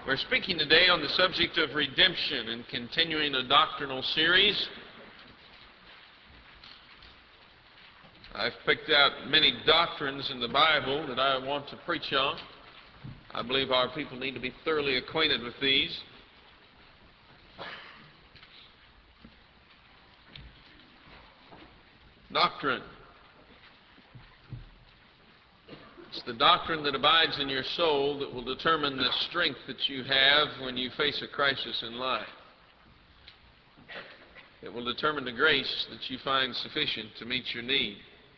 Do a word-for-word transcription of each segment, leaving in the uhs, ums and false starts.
We're speaking today on the subject of redemption and continuing a doctrinal series. I've picked out many doctrines in the Bible that I want to preach on. I believe our people need to be thoroughly acquainted with these. Doctrine. It's the doctrine that abides in your soul that will determine the strength that you have when you face a crisis in life. It will determine the grace that you find sufficient to meet your need.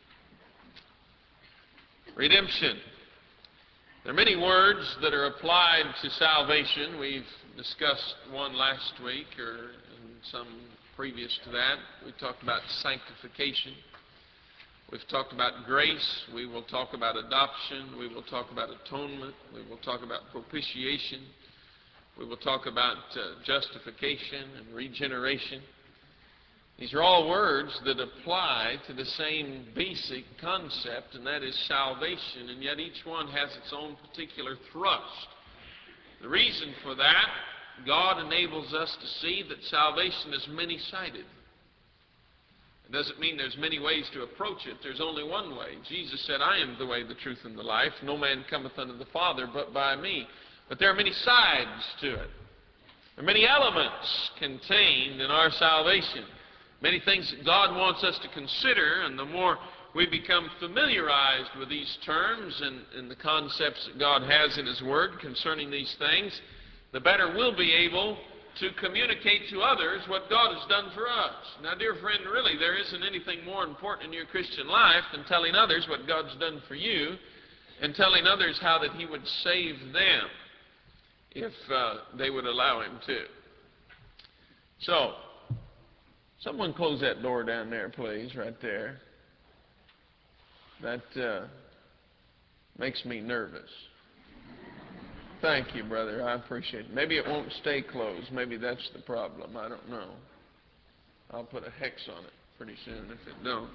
Redemption. There are many words that are applied to salvation. We've discussed one last week, or some previous to that. We talked about sanctification. We've talked about grace. We will talk about adoption. We will talk about atonement. We will talk about propitiation. We will talk about uh, justification and regeneration. These are all words that apply to the same basic concept, and that is salvation, and yet each one has its own particular thrust. The reason for that, God enables us to see that salvation is many-sided. It doesn't mean there's many ways to approach it. There's only one way. Jesus said, I am the way, the truth, and the life. No man cometh unto the Father but by me. But there are many sides to it. There are many elements contained in our salvation. Many things that God wants us to consider, and the more we become familiarized with these terms and, and the concepts that God has in His Word concerning these things, the better we'll be able to communicate to others what God has done for us. Now, dear friend, really, there isn't anything more important in your Christian life than telling others what God's done for you and telling others how that He would save them if uh, they would allow Him to. So, someone close that door down there, please, right there. That uh, makes me nervous. Thank you, brother. I appreciate it. Maybe it won't stay closed. Maybe that's the problem. I don't know. I'll put a hex on it pretty soon if it don't.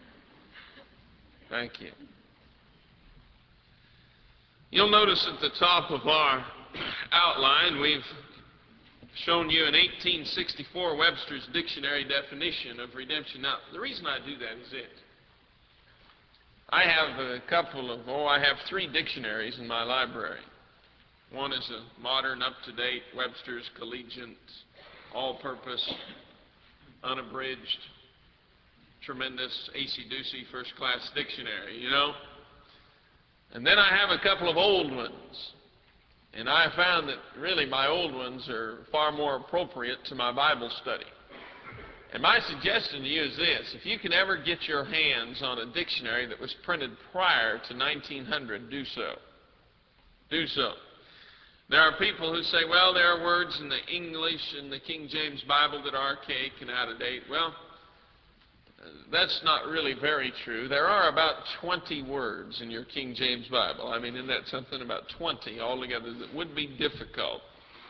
Thank you. You'll notice at the top of our outline, we've shown you an eighteen sixty-four Webster's Dictionary definition of redemption. Now, the reason I do that is it. I have a couple of, oh, I have three dictionaries in my library. One is a modern, up-to-date Webster's Collegiate, all-purpose, unabridged, tremendous, acey-deucey, first-class dictionary, you know. And then I have a couple of old ones. And I found that really my old ones are far more appropriate to my Bible study. And my suggestion to you is this: if you can ever get your hands on a dictionary that was printed prior to nineteen hundred, do so. Do so. There are people who say, well, there are words in the English and the King James Bible that are archaic and out of date. Well, that's not really very true. There are about twenty words in your King James Bible. I mean, isn't that something? About twenty altogether that would be difficult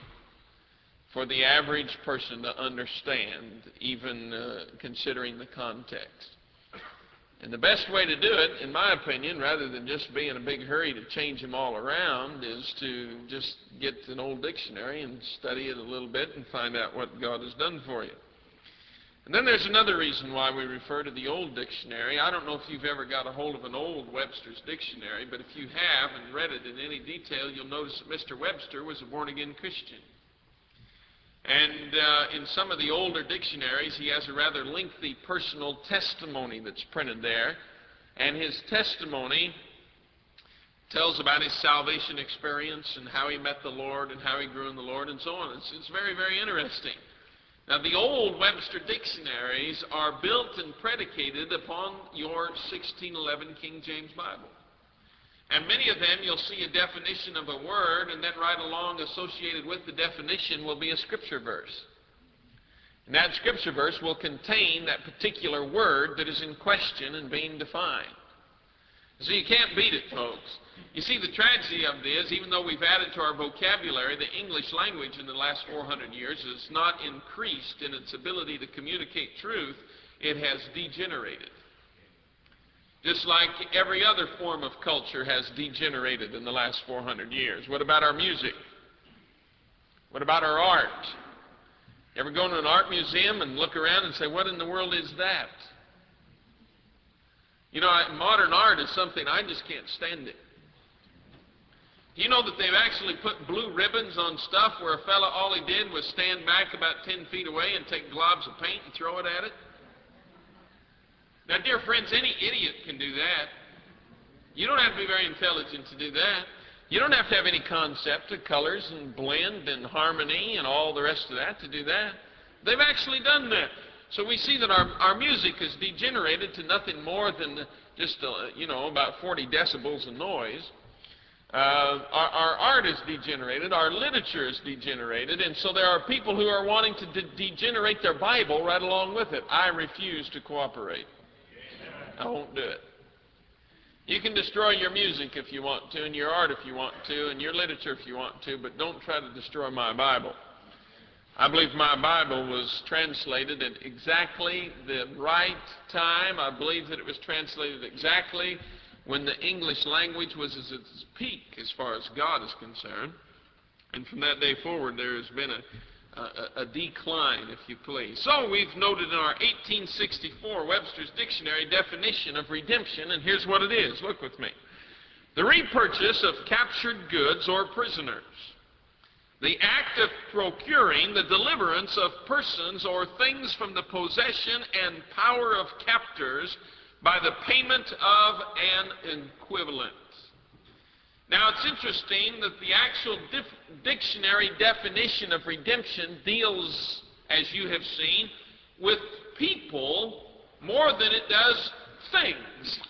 for the average person to understand, even uh, considering the context. And the best way to do it, in my opinion, rather than just be in a big hurry to change them all around, is to just get an old dictionary and study it a little bit and find out what God has done for you. And then there's another reason why we refer to the old dictionary. I don't know if you've ever got a hold of an old Webster's Dictionary, but if you have and read it in any detail, you'll notice that Mister Webster was a born-again Christian. And uh, in some of the older dictionaries, he has a rather lengthy personal testimony that's printed there. And his testimony tells about his salvation experience and how he met the Lord and how he grew in the Lord and so on. It's, it's very, very interesting. Now, the old Webster dictionaries are built and predicated upon your sixteen eleven King James Bible. And many of them, you'll see a definition of a word, and then right along associated with the definition will be a scripture verse. And that scripture verse will contain that particular word that is in question and being defined. So you can't beat it, folks. You see, the tragedy of it is, even though we've added to our vocabulary, the English language in the last four hundred years has not increased in its ability to communicate truth. It has degenerated. Just like every other form of culture has degenerated in the last four hundred years. What about our music? What about our art? You ever go to an art museum and look around and say, what in the world is that? You know, modern art is something I just can't stand it. Do you know that they've actually put blue ribbons on stuff where a fella, all he did was stand back about ten feet away and take globs of paint and throw it at it? Now, dear friends, any idiot can do that. You don't have to be very intelligent to do that. You don't have to have any concept of colors and blend and harmony and all the rest of that to do that. They've actually done that. So we see that our, our music is degenerated to nothing more than just, uh, you know, about forty decibels of noise. Uh, our, our art is degenerated. Our literature is degenerated. And so there are people who are wanting to de degenerate their Bible right along with it. I refuse to cooperate. I won't do it. You can destroy your music if you want to, and your art if you want to, and your literature if you want to, but don't try to destroy my Bible. I believe my Bible was translated at exactly the right time. I believe that it was translated exactly when the English language was at its peak as far as God is concerned. And from that day forward, there has been a A, a decline, if you please. So we've noted in our eighteen sixty-four Webster's Dictionary definition of redemption, and here's what it is. Look with me. The repurchase of captured goods or prisoners. The act of procuring the deliverance of persons or things from the possession and power of captors by the payment of an equivalent. Now, it's interesting that the actual dictionary definition of redemption deals, as you have seen, with people more than it does things.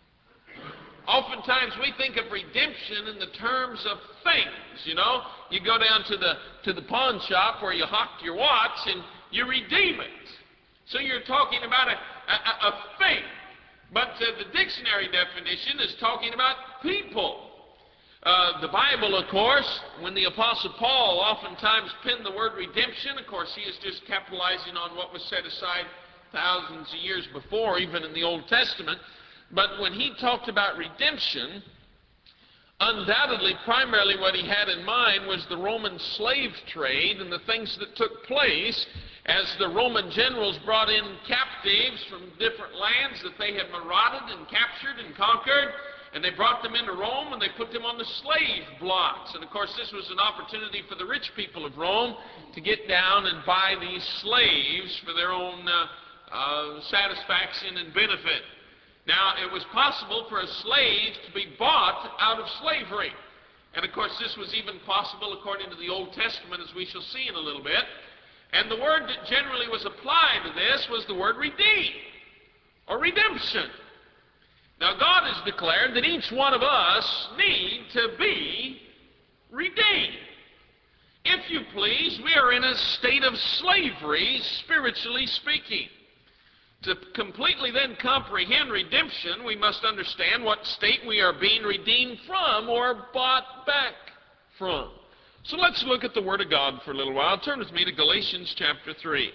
Oftentimes we think of redemption in the terms of things, you know. You go down to the, to the pawn shop where you hocked your watch and you redeem it. So you're talking about a, a, a thing. But uh, the dictionary definition is talking about people. Uh, the Bible, of course, when the Apostle Paul oftentimes penned the word redemption, of course, he is just capitalizing on what was set aside thousands of years before, even in the Old Testament. But when he talked about redemption, undoubtedly, primarily what he had in mind was the Roman slave trade and the things that took place as the Roman generals brought in captives from different lands that they had marauded and captured and conquered. And they brought them into Rome and they put them on the slave blocks. And of course this was an opportunity for the rich people of Rome to get down and buy these slaves for their own uh, uh, satisfaction and benefit. Now it was possible for a slave to be bought out of slavery. And of course this was even possible according to the Old Testament, as we shall see in a little bit. And the word that generally was applied to this was the word redeem or redemption. Now, God has declared that each one of us need to be redeemed. If you please, we are in a state of slavery, spiritually speaking. To completely then comprehend redemption, we must understand what state we are being redeemed from or bought back from. So let's look at the Word of God for a little while. Turn with me to Galatians chapter three.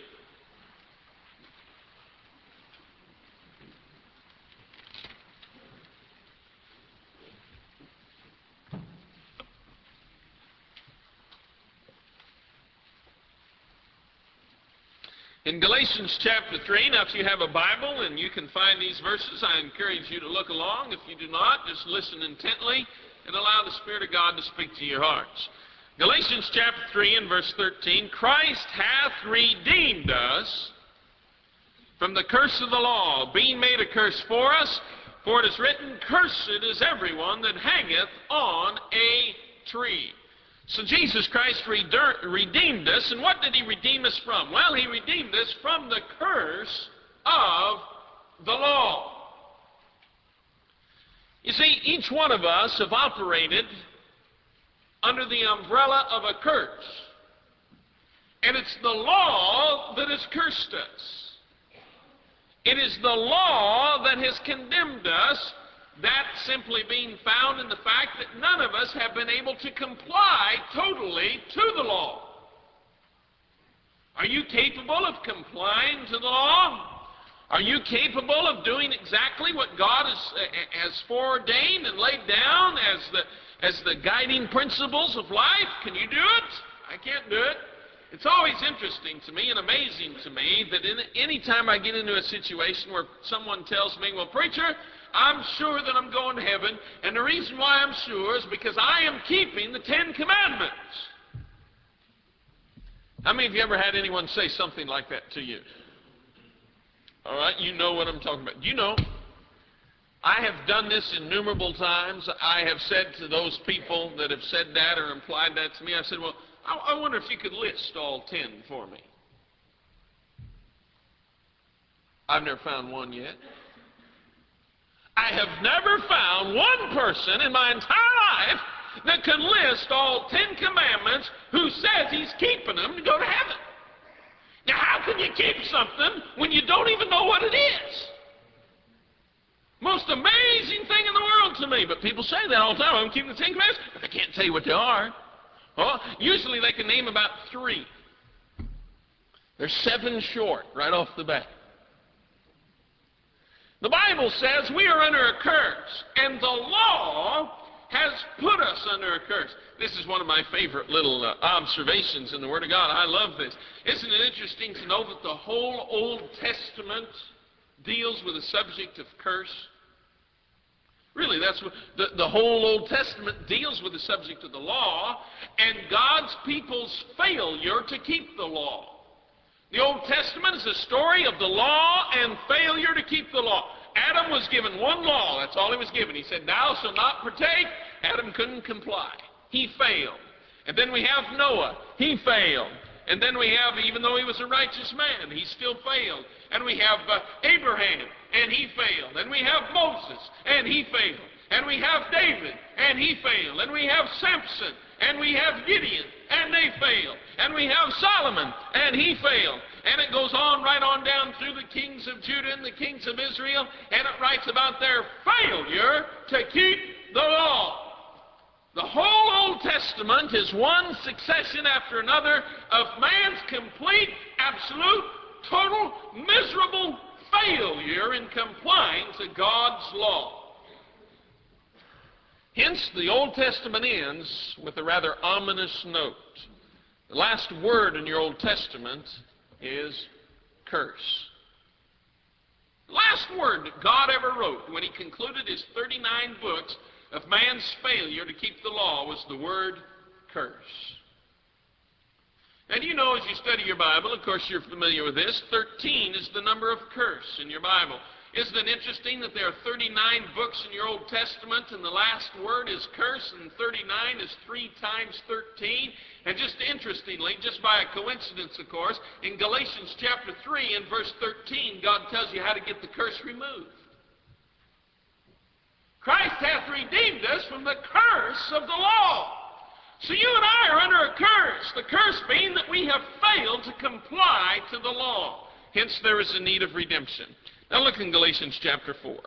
In Galatians chapter three, now if you have a Bible and you can find these verses, I encourage you to look along. If you do not, just listen intently and allow the Spirit of God to speak to your hearts. Galatians chapter three and verse thirteen, Christ hath redeemed us from the curse of the law, being made a curse for us, for it is written, Cursed is everyone that hangeth on a tree. So Jesus Christ redeemed us, and what did he redeem us from? Well, he redeemed us from the curse of the law. You see, each one of us have operated under the umbrella of a curse. And it's the law that has cursed us. It is the law that has condemned us. That simply being found in the fact that none of us have been able to comply totally to the law. Are you capable of complying to the law? Are you capable of doing exactly what God has, has foreordained and laid down as the, as the guiding principles of life? Can you do it? I can't do it. It's always interesting to me and amazing to me that in, any time I get into a situation where someone tells me, well, preacher, I'm sure that I'm going to heaven, and the reason why I'm sure is because I am keeping the Ten Commandments. How many of you ever had anyone say something like that to you? All right, you know what I'm talking about. You know, I have done this innumerable times. I have said to those people that have said that or implied that to me, I said, well, I, I wonder if you could list all ten for me. I've never found one yet. I have never found one person in my entire life that can list all ten commandments who says he's keeping them to go to heaven. Now, how can you keep something when you don't even know what it is? Most amazing thing in the world to me. But people say that all the time. I'm keeping the Ten Commandments, but they can't tell you what they are. Well, usually they can name about three. They're seven short right off the bat. The Bible says we are under a curse, and the law has put us under a curse. This is one of my favorite little uh, observations in the Word of God. I love this. Isn't it interesting to know that the whole Old Testament deals with the subject of curse? Really, that's what the, the whole Old Testament deals with the subject of the law and God's people's failure to keep the law. The Old Testament is a story of the law and failure to keep the law. Adam was given one law. That's all he was given. He said, thou shalt not partake. Adam couldn't comply. He failed. And then we have Noah. He failed. And then we have, even though he was a righteous man, he still failed. And we have uh, Abraham, and he failed. And we have Moses, and he failed. And we have David, and he failed. And we have Samson, and we have Gideon, and they failed. And we have Solomon, and he failed. And it goes on right on down through the kings of Judah and the kings of Israel, and it writes about their failure to keep the law. The whole Old Testament is one succession after another of man's complete, absolute, total, miserable failure in complying to God's law. Hence, the Old Testament ends with a rather ominous note. The last word in your Old Testament is curse. The last word that God ever wrote when he concluded his thirty-nine books of man's failure to keep the law was the word curse. And you know, as you study your Bible, of course you're familiar with this, thirteen is the number of curse in your Bible. Isn't it interesting that there are thirty-nine books in your Old Testament and the last word is curse, and thirty-nine is three times thirteen? And just interestingly, just by a coincidence, of course, in Galatians chapter three and verse thirteen, God tells you how to get the curse removed. Christ hath redeemed us from the curse of the law. So you and I are under a curse. The curse being that we have failed to comply to the law. Hence there is a need of redemption. Now look in Galatians chapter four.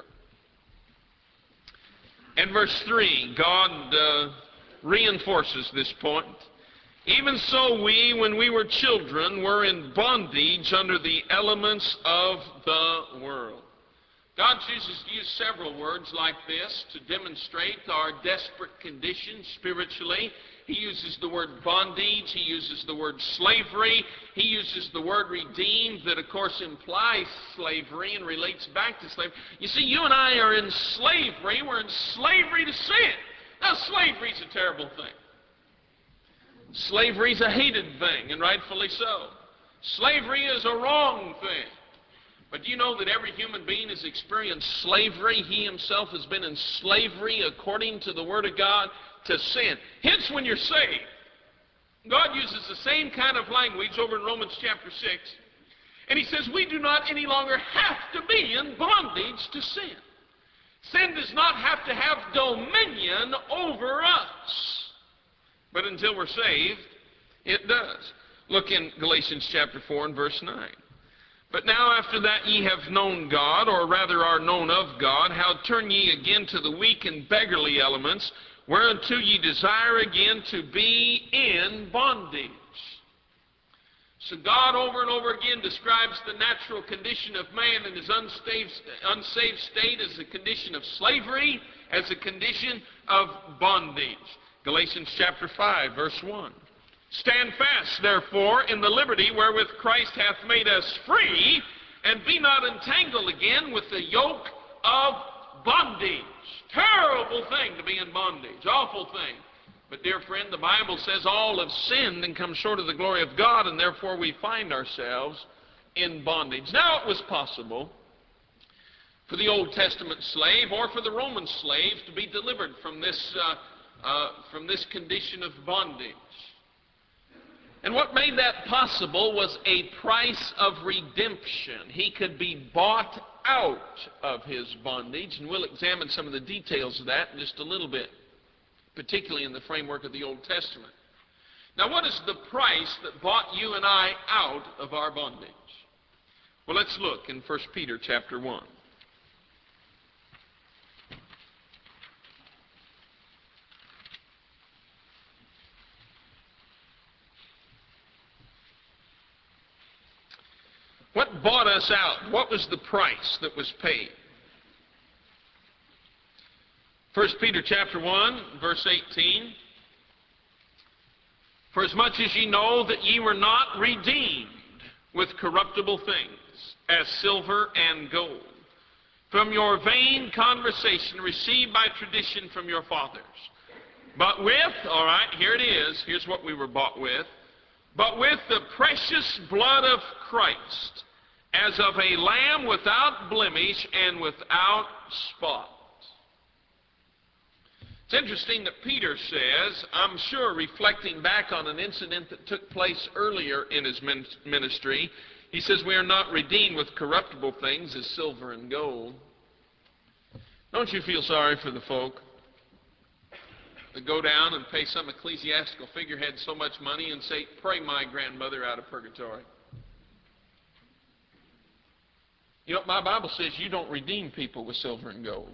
And verse three, God uh, reinforces this point. Even so we, when we were children, were in bondage under the elements of the world. God chooses to use several words like this to demonstrate our desperate condition spiritually. He uses the word bondage. He uses the word slavery. He uses the word redeemed that, of course, implies slavery and relates back to slavery. You see, you and I are in slavery. We're in slavery to sin. Now, slavery is a terrible thing. Slavery is a hated thing, and rightfully so. Slavery is a wrong thing. But do you know that every human being has experienced slavery? He himself has been in slavery according to the Word of God to sin. Hence, when you're saved, God uses the same kind of language over in Romans chapter six. And he says we do not any longer have to be in bondage to sin. Sin does not have to have dominion over us. But until we're saved, it does. Look in Galatians chapter four and verse nine. But now after that ye have known God, or rather are known of God, how turn ye again to the weak and beggarly elements, whereunto ye desire again to be in bondage. So God over and over again describes the natural condition of man in his unsaved, unsaved state as a condition of slavery, as a condition of bondage. Galatians chapter five, verse one. Stand fast, therefore, in the liberty wherewith Christ hath made us free, and be not entangled again with the yoke of bondage. Terrible thing to be in bondage. Awful thing. But dear friend, the Bible says all have sinned and come short of the glory of God, and therefore we find ourselves in bondage. Now it was possible for the Old Testament slave or for the Roman slave to be delivered from this, uh, uh, from this condition of bondage. And what made that possible was a price of redemption. He could be bought out of his bondage, and we'll examine some of the details of that in just a little bit, particularly in the framework of the Old Testament. Now, what is the price that bought you and I out of our bondage? Well, let's look in First Peter chapter one. What bought us out? What was the price that was paid? First Peter chapter one, verse eighteen. For as much as ye know that ye were not redeemed with corruptible things, as silver and gold, from your vain conversation received by tradition from your fathers, but with, all right, here it is, here's what we were bought with, but with the precious blood of Christ, as of a lamb without blemish and without spot. It's interesting that Peter says, I'm sure reflecting back on an incident that took place earlier in his ministry, he says we are not redeemed with corruptible things as silver and gold. Don't you feel sorry for the folk that go down and pay some ecclesiastical figurehead so much money and say, pray my grandmother out of purgatory? You know, my Bible says you don't redeem people with silver and gold.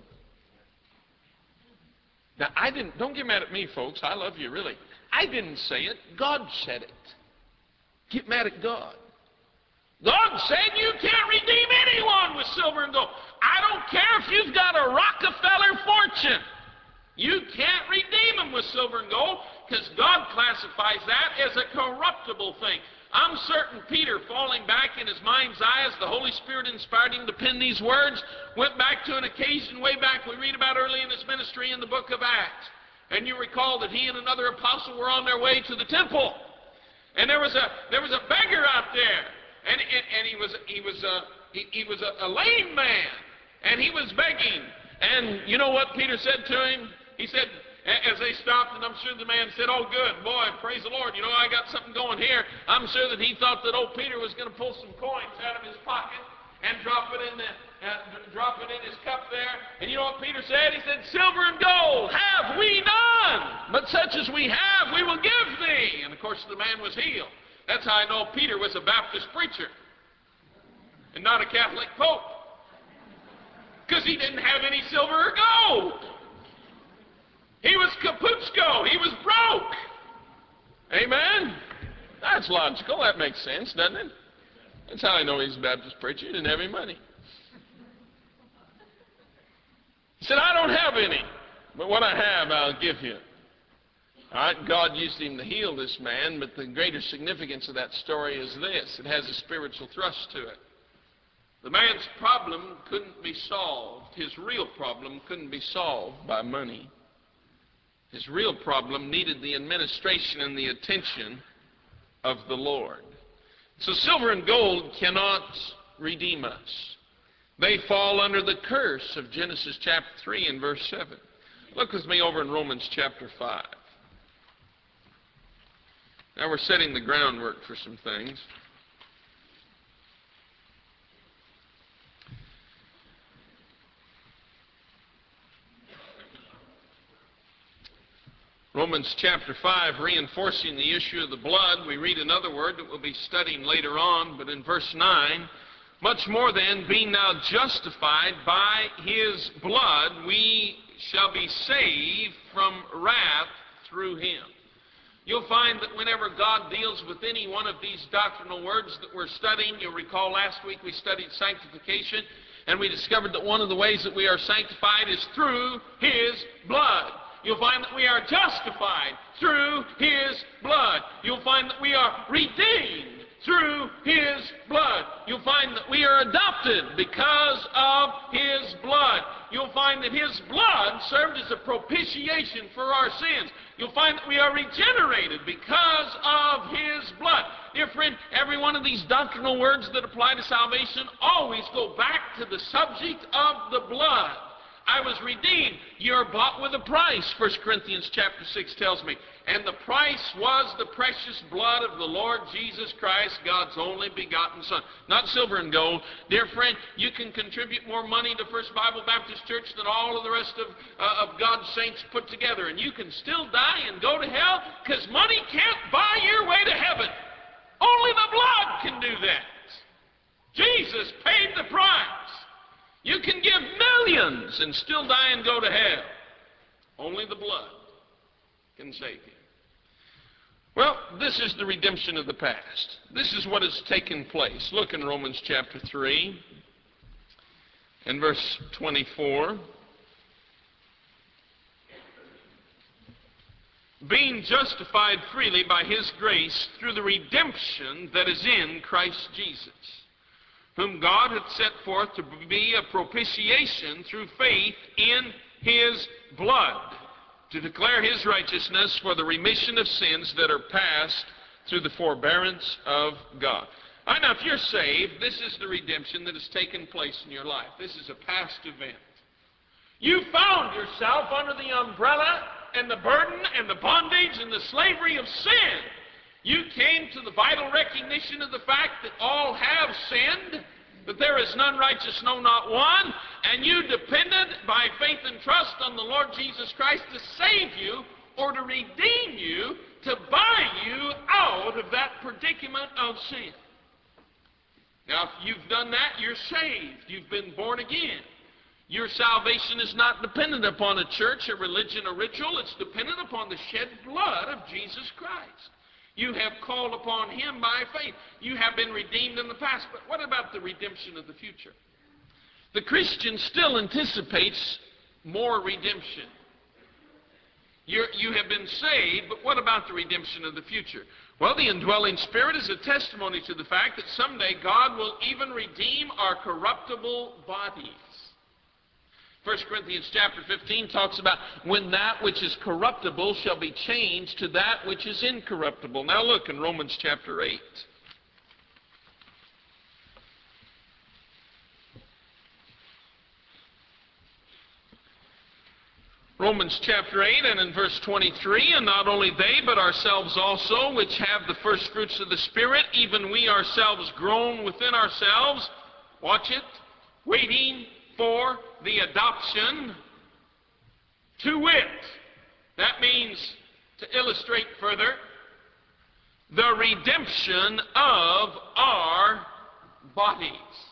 Now, I didn't, don't get mad at me, folks. I love you, really. I didn't say it. God said it. Get mad at God. God said you can't redeem anyone with silver and gold. I don't care if you've got a Rockefeller fortune. You can't redeem them with silver and gold because God classifies that as a corruptible thing. I'm certain Peter, falling back in his mind's eye as the Holy Spirit inspired him to pen these words, went back to an occasion way back we read about early in his ministry in the book of Acts. And you recall that he and another apostle were on their way to the temple. And there was a, there was a beggar out there. And, and, and he was, he was, a, he, he was a, a lame man. And he was begging. And you know what Peter said to him? He said, as they stopped, and I'm sure the man said, oh, good, boy, praise the Lord. You know, I got something going here. I'm sure that he thought that old Peter was going to pull some coins out of his pocket and drop it in the, uh, drop it in his cup there. And you know what Peter said? He said, silver and gold have we none, but such as we have we will give thee. And, of course, the man was healed. That's how I know Peter was a Baptist preacher and not a Catholic pope, because he didn't have any silver or gold. He was kaputsko. He was broke. Amen? That's logical. That makes sense, doesn't it? That's how I know he's a Baptist preacher. He didn't have any money. He said, I don't have any, but what I have I'll give you. All right, God used him to heal this man, but the greater significance of that story is this. It has a spiritual thrust to it. The man's problem couldn't be solved. His real problem couldn't be solved by money. His real problem needed the administration and the attention of the Lord. So silver and gold cannot redeem us. They fall under the curse of Genesis chapter three and verse seven. Look with me over in Romans chapter five. Now we're setting the groundwork for some things. Romans chapter five, reinforcing the issue of the blood, we read another word that we'll be studying later on, but in verse nine, much more then, being now justified by his blood, we shall be saved from wrath through him. You'll find that whenever God deals with any one of these doctrinal words that we're studying, you'll recall last week we studied sanctification, and we discovered that one of the ways that we are sanctified is through his blood. You'll find that we are justified through His blood. You'll find that we are redeemed through His blood. You'll find that we are adopted because of His blood. You'll find that His blood served as a propitiation for our sins. You'll find that we are regenerated because of His blood. Dear friend, every one of these doctrinal words that apply to salvation always go back to the subject of the blood. I was redeemed. You're bought with a price, First Corinthians chapter six tells me. And the price was the precious blood of the Lord Jesus Christ, God's only begotten Son. Not silver and gold. Dear friend, you can contribute more money to First Bible Baptist Church than all of the rest of, uh, of God's saints put together. And you can still die and go to hell because money can't buy your way to heaven. Only the blood can do that. Jesus paid the price. You can give millions and still die and go to hell. Only the blood can save you. Well, this is the redemption of the past. This is what has taken place. Look in Romans chapter three and verse twenty-four. Being justified freely by His grace through the redemption that is in Christ Jesus, whom God hath set forth to be a propitiation through faith in His blood, to declare His righteousness for the remission of sins that are past through the forbearance of God. All right, now, if you're saved, this is the redemption that has taken place in your life. This is a past event. You found yourself under the umbrella and the burden and the bondage and the slavery of sin. You came to the vital recognition of the fact that all have sinned, that there is none righteous, no, not one, and you depended by faith and trust on the Lord Jesus Christ to save you or to redeem you, to buy you out of that predicament of sin. Now, if you've done that, you're saved. You've been born again. Your salvation is not dependent upon a church, a religion, a ritual. It's dependent upon the shed blood of Jesus Christ. You have called upon Him by faith. You have been redeemed in the past. But what about the redemption of the future? The Christian still anticipates more redemption. You're, you have been saved, but what about the redemption of the future? Well, the indwelling Spirit is a testimony to the fact that someday God will even redeem our corruptible bodies. First Corinthians chapter fifteen talks about when that which is corruptible shall be changed to that which is incorruptible. Now look in Romans chapter eight. Romans chapter eight and in verse twenty-three, and not only they, but ourselves also, which have the first fruits of the Spirit, even we ourselves groan within ourselves, watch it, waiting for the adoption, to wit. That means, to illustrate further, the redemption of our bodies.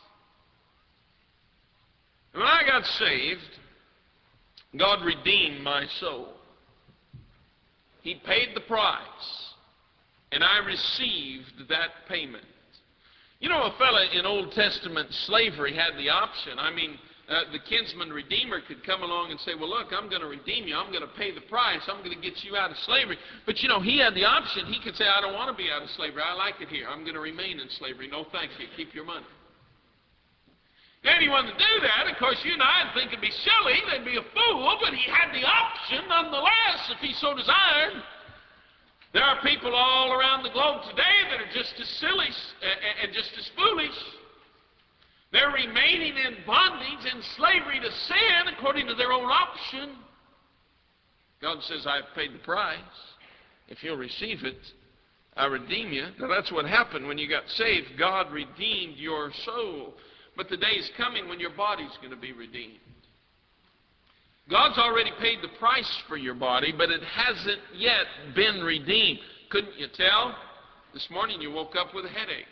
When I got saved, God redeemed my soul. He paid the price, and I received that payment. You know, a fella in Old Testament slavery had the option. I mean, uh, the kinsman redeemer could come along and say, well, look, I'm going to redeem you. I'm going to pay the price. I'm going to get you out of slavery. But, you know, he had the option. He could say, I don't want to be out of slavery. I like it here. I'm going to remain in slavery. No, thank you. Keep your money. Anyone to do that, of course, you and I would think it'd be silly. They'd be a fool. But he had the option nonetheless if he so desired. There are people all around the globe today that are just as silly and just as foolish. They're remaining in bondage and slavery to sin according to their own option. God says, I've paid the price. If you'll receive it, I redeem you. Now that's what happened when you got saved. God redeemed your soul. But the day is coming when your body's going to be redeemed. God's already paid the price for your body, but it hasn't yet been redeemed. Couldn't you tell? This morning you woke up with a headache.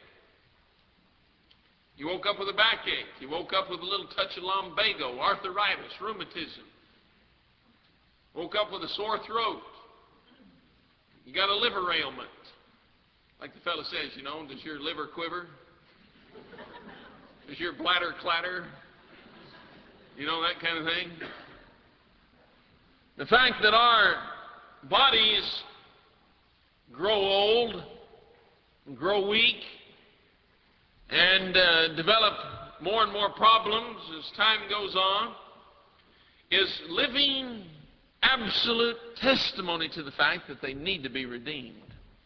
You woke up with a backache. You woke up with a little touch of lumbago, arthritis, rheumatism. Woke up with a sore throat. You got a liver ailment. Like the fellow says, you know, does your liver quiver? Does your bladder clatter? You know, that kind of thing. The fact that our bodies grow old, grow weak, and uh, develop more and more problems as time goes on is living absolute testimony to the fact that they need to be redeemed.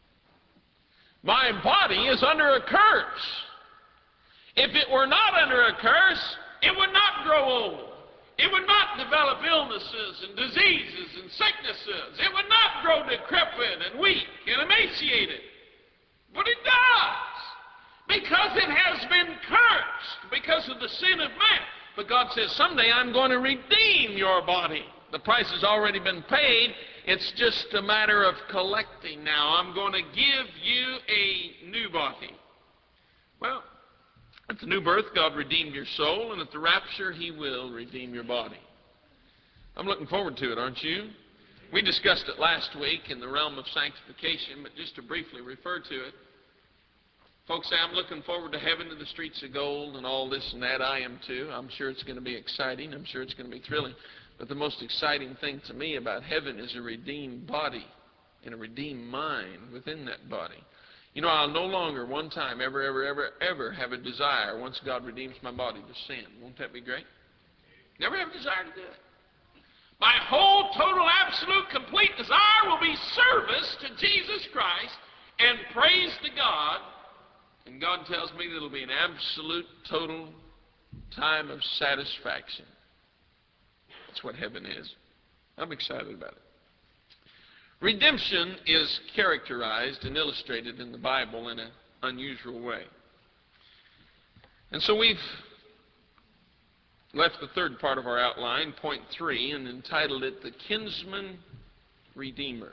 My body is under a curse. If it were not under a curse, it would not grow old. It would not develop illnesses and diseases and sicknesses. It would not grow decrepit and weak and emaciated. But it does, because it has been cursed because of the sin of man. But God says, someday I'm going to redeem your body. The price has already been paid. It's just a matter of collecting now. I'm going to give you a new body. Well, at the new birth, God redeemed your soul, and at the rapture, He will redeem your body. I'm looking forward to it, aren't you? We discussed it last week in the realm of sanctification, but just to briefly refer to it, folks say, I'm looking forward to heaven, to the streets of gold, and all this and that. I am too. I'm sure it's going to be exciting. I'm sure it's going to be thrilling. But the most exciting thing to me about heaven is a redeemed body and a redeemed mind within that body. You know, I'll no longer one time ever, ever, ever, ever have a desire, once God redeems my body, to sin. Won't that be great? Never have a desire to do it. My whole, total, absolute, complete desire will be service to Jesus Christ and praise to God. And God tells me that it'll be an absolute, total time of satisfaction. That's what heaven is. I'm excited about it. Redemption is characterized and illustrated in the Bible in an unusual way. And so we've left the third part of our outline, point three, and entitled it The Kinsman Redeemer.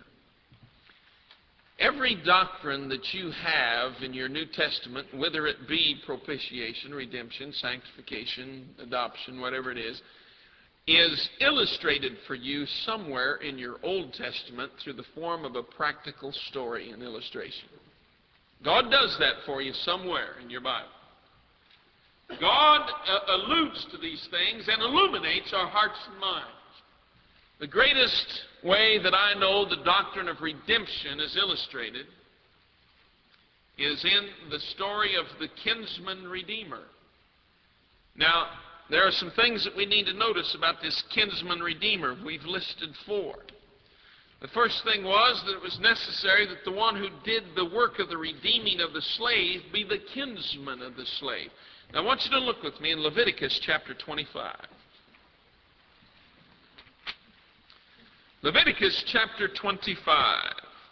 Every doctrine that you have in your New Testament, whether it be propitiation, redemption, sanctification, adoption, whatever it is, is illustrated for you somewhere in your Old Testament through the form of a practical story and illustration. God does that for you somewhere in your Bible. God uh, alludes to these things and illuminates our hearts and minds. The greatest way that I know the doctrine of redemption is illustrated is in the story of the kinsman redeemer. Now, there are some things that we need to notice about this kinsman redeemer. We've listed four. The first thing was that it was necessary that the one who did the work of the redeeming of the slave be the kinsman of the slave. Now, I want you to look with me in Leviticus chapter twenty-five. Leviticus chapter twenty-five.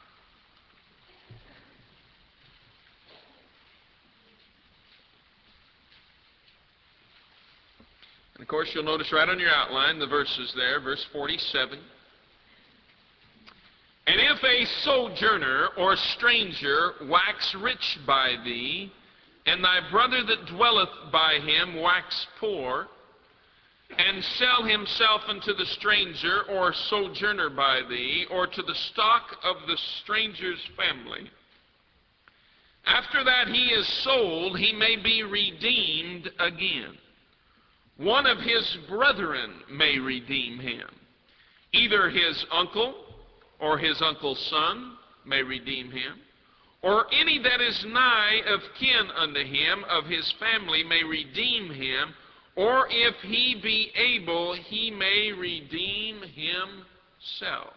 And of course, you'll notice right on your outline the verses there, verse forty-seven. And if a sojourner or stranger wax rich by thee, and thy brother that dwelleth by him wax poor, and sell himself unto the stranger or sojourner by thee, or to the stock of the stranger's family, after that he is sold, he may be redeemed again. One of his brethren may redeem him. Either his uncle or his uncle's son may redeem him, or any that is nigh of kin unto him of his family may redeem him, or if he be able, he may redeem himself.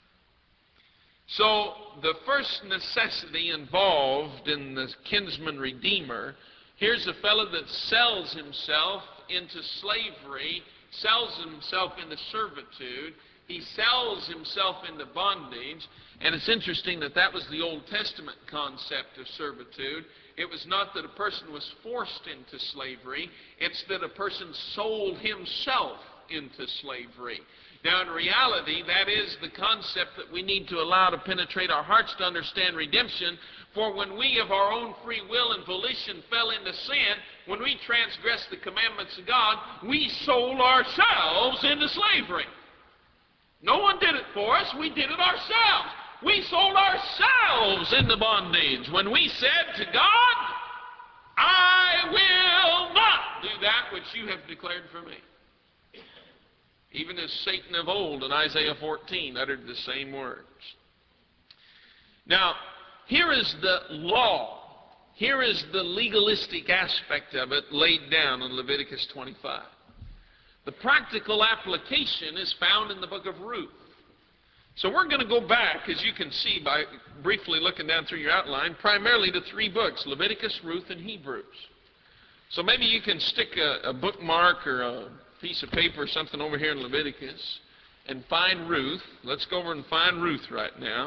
So the first necessity involved in the kinsman redeemer, here's a fellow that sells himself into slavery, sells himself into servitude, he sells himself into bondage. And it's interesting that that was the Old Testament concept of servitude. It was not that a person was forced into slavery, it's that a person sold himself into slavery. Now, in reality, that is the concept that we need to allow to penetrate our hearts to understand redemption. For when we of our own free will and volition fell into sin, when we transgressed the commandments of God, we sold ourselves into slavery. No one did it for us, we did it ourselves. We sold ourselves into bondage when we said to God, I will not do that which you have declared for me. even as Satan of old in Isaiah fourteen uttered the same words. Now, here is the law. Here is the legalistic aspect of it laid down in Leviticus twenty-five. The practical application is found in the book of Ruth. So we're going to go back, as you can see by briefly looking down through your outline, primarily to three books, Leviticus, Ruth, and Hebrews. So maybe you can stick a, a bookmark or a piece of paper or something over here in Leviticus and find Ruth. Let's go over and find Ruth right now.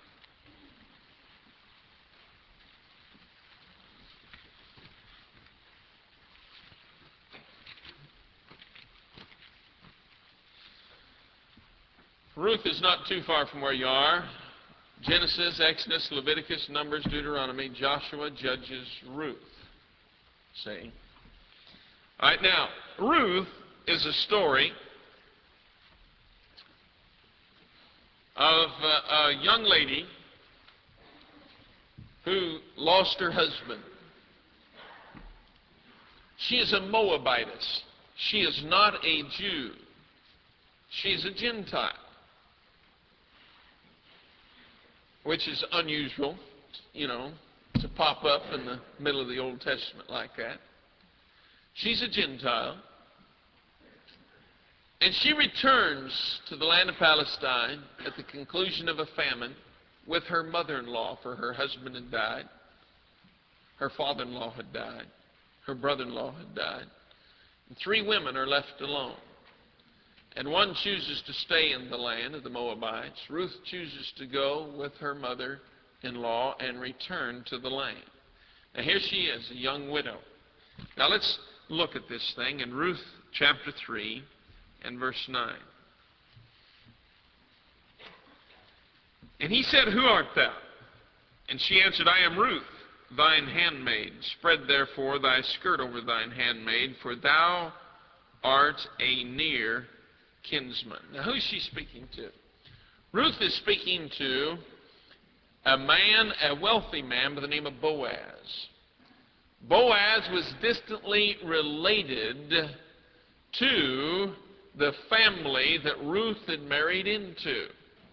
Ruth is not too far from where you are. Genesis, Exodus, Leviticus, Numbers, Deuteronomy, Joshua, Judges, Ruth. See? All right, now, Ruth is a story of uh, a young lady who lost her husband. She is a Moabitess. She is not a Jew. She is a Gentile, which is unusual, you know, to pop up in the middle of the Old Testament like that. She's a Gentile, and she returns to the land of Palestine at the conclusion of a famine with her mother-in-law, for her husband had died, her father-in-law had died, her brother-in-law had died, and three women are left alone. And one chooses to stay in the land of the Moabites. Ruth chooses to go with her mother-in-law and return to the land. Now here she is, a young widow. Now let's look at this thing in Ruth chapter three and verse nine. And he said, "Who art thou?" And she answered, "I am Ruth, thine handmaid. Spread therefore thy skirt over thine handmaid, for thou art a near kinsman." Now, who is she speaking to? Ruth is speaking to a man, a wealthy man by the name of Boaz. Boaz was distantly related to the family that Ruth had married into.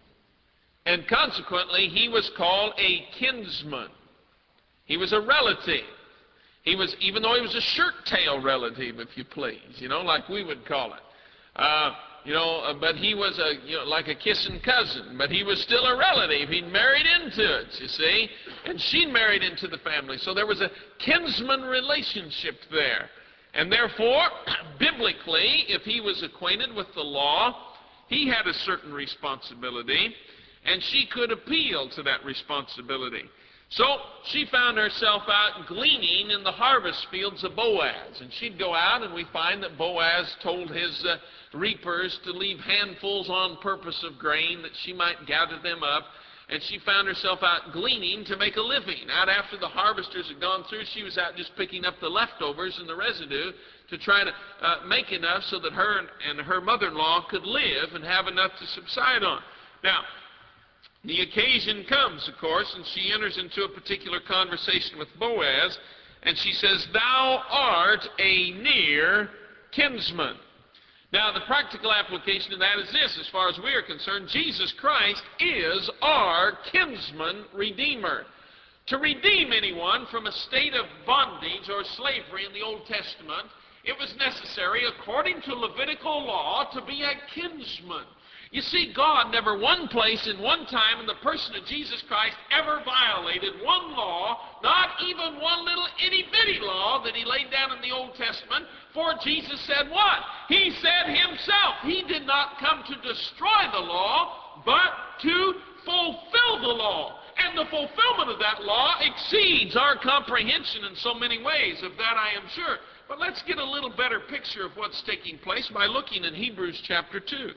And consequently, he was called a kinsman. He was a relative. He was, even though he was a shirt-tail relative, if you please, you know, like we would call it. Uh, You know, uh, but he was a, you know, like a kissing cousin, but he was still a relative. He'd married into it, you see, and she'd married into the family. So there was a kinsman relationship there. And therefore, biblically, if he was acquainted with the law, he had a certain responsibility, and she could appeal to that responsibility. So she found herself out gleaning in the harvest fields of Boaz. And she'd go out, and we find that Boaz told his uh, reapers to leave handfuls on purpose of grain that she might gather them up. And she found herself out gleaning to make a living. Out after the harvesters had gone through, she was out just picking up the leftovers and the residue to try to uh, make enough so that her and, and her mother-in-law could live and have enough to subside on. Now, the occasion comes, of course, and she enters into a particular conversation with Boaz, and she says, "Thou art a near kinsman." Now, the practical application of that is this: as far as we are concerned, Jesus Christ is our kinsman redeemer. To redeem anyone from a state of bondage or slavery in the Old Testament, it was necessary, according to Levitical law, to be a kinsman. You see, God never one place in one time in the person of Jesus Christ ever violated one law, not even one little itty-bitty law that he laid down in the Old Testament, for Jesus said what? He said himself, he did not come to destroy the law, but to fulfill the law. And the fulfillment of that law exceeds our comprehension in so many ways. Of that I am sure. But let's get a little better picture of what's taking place by looking at Hebrews chapter two.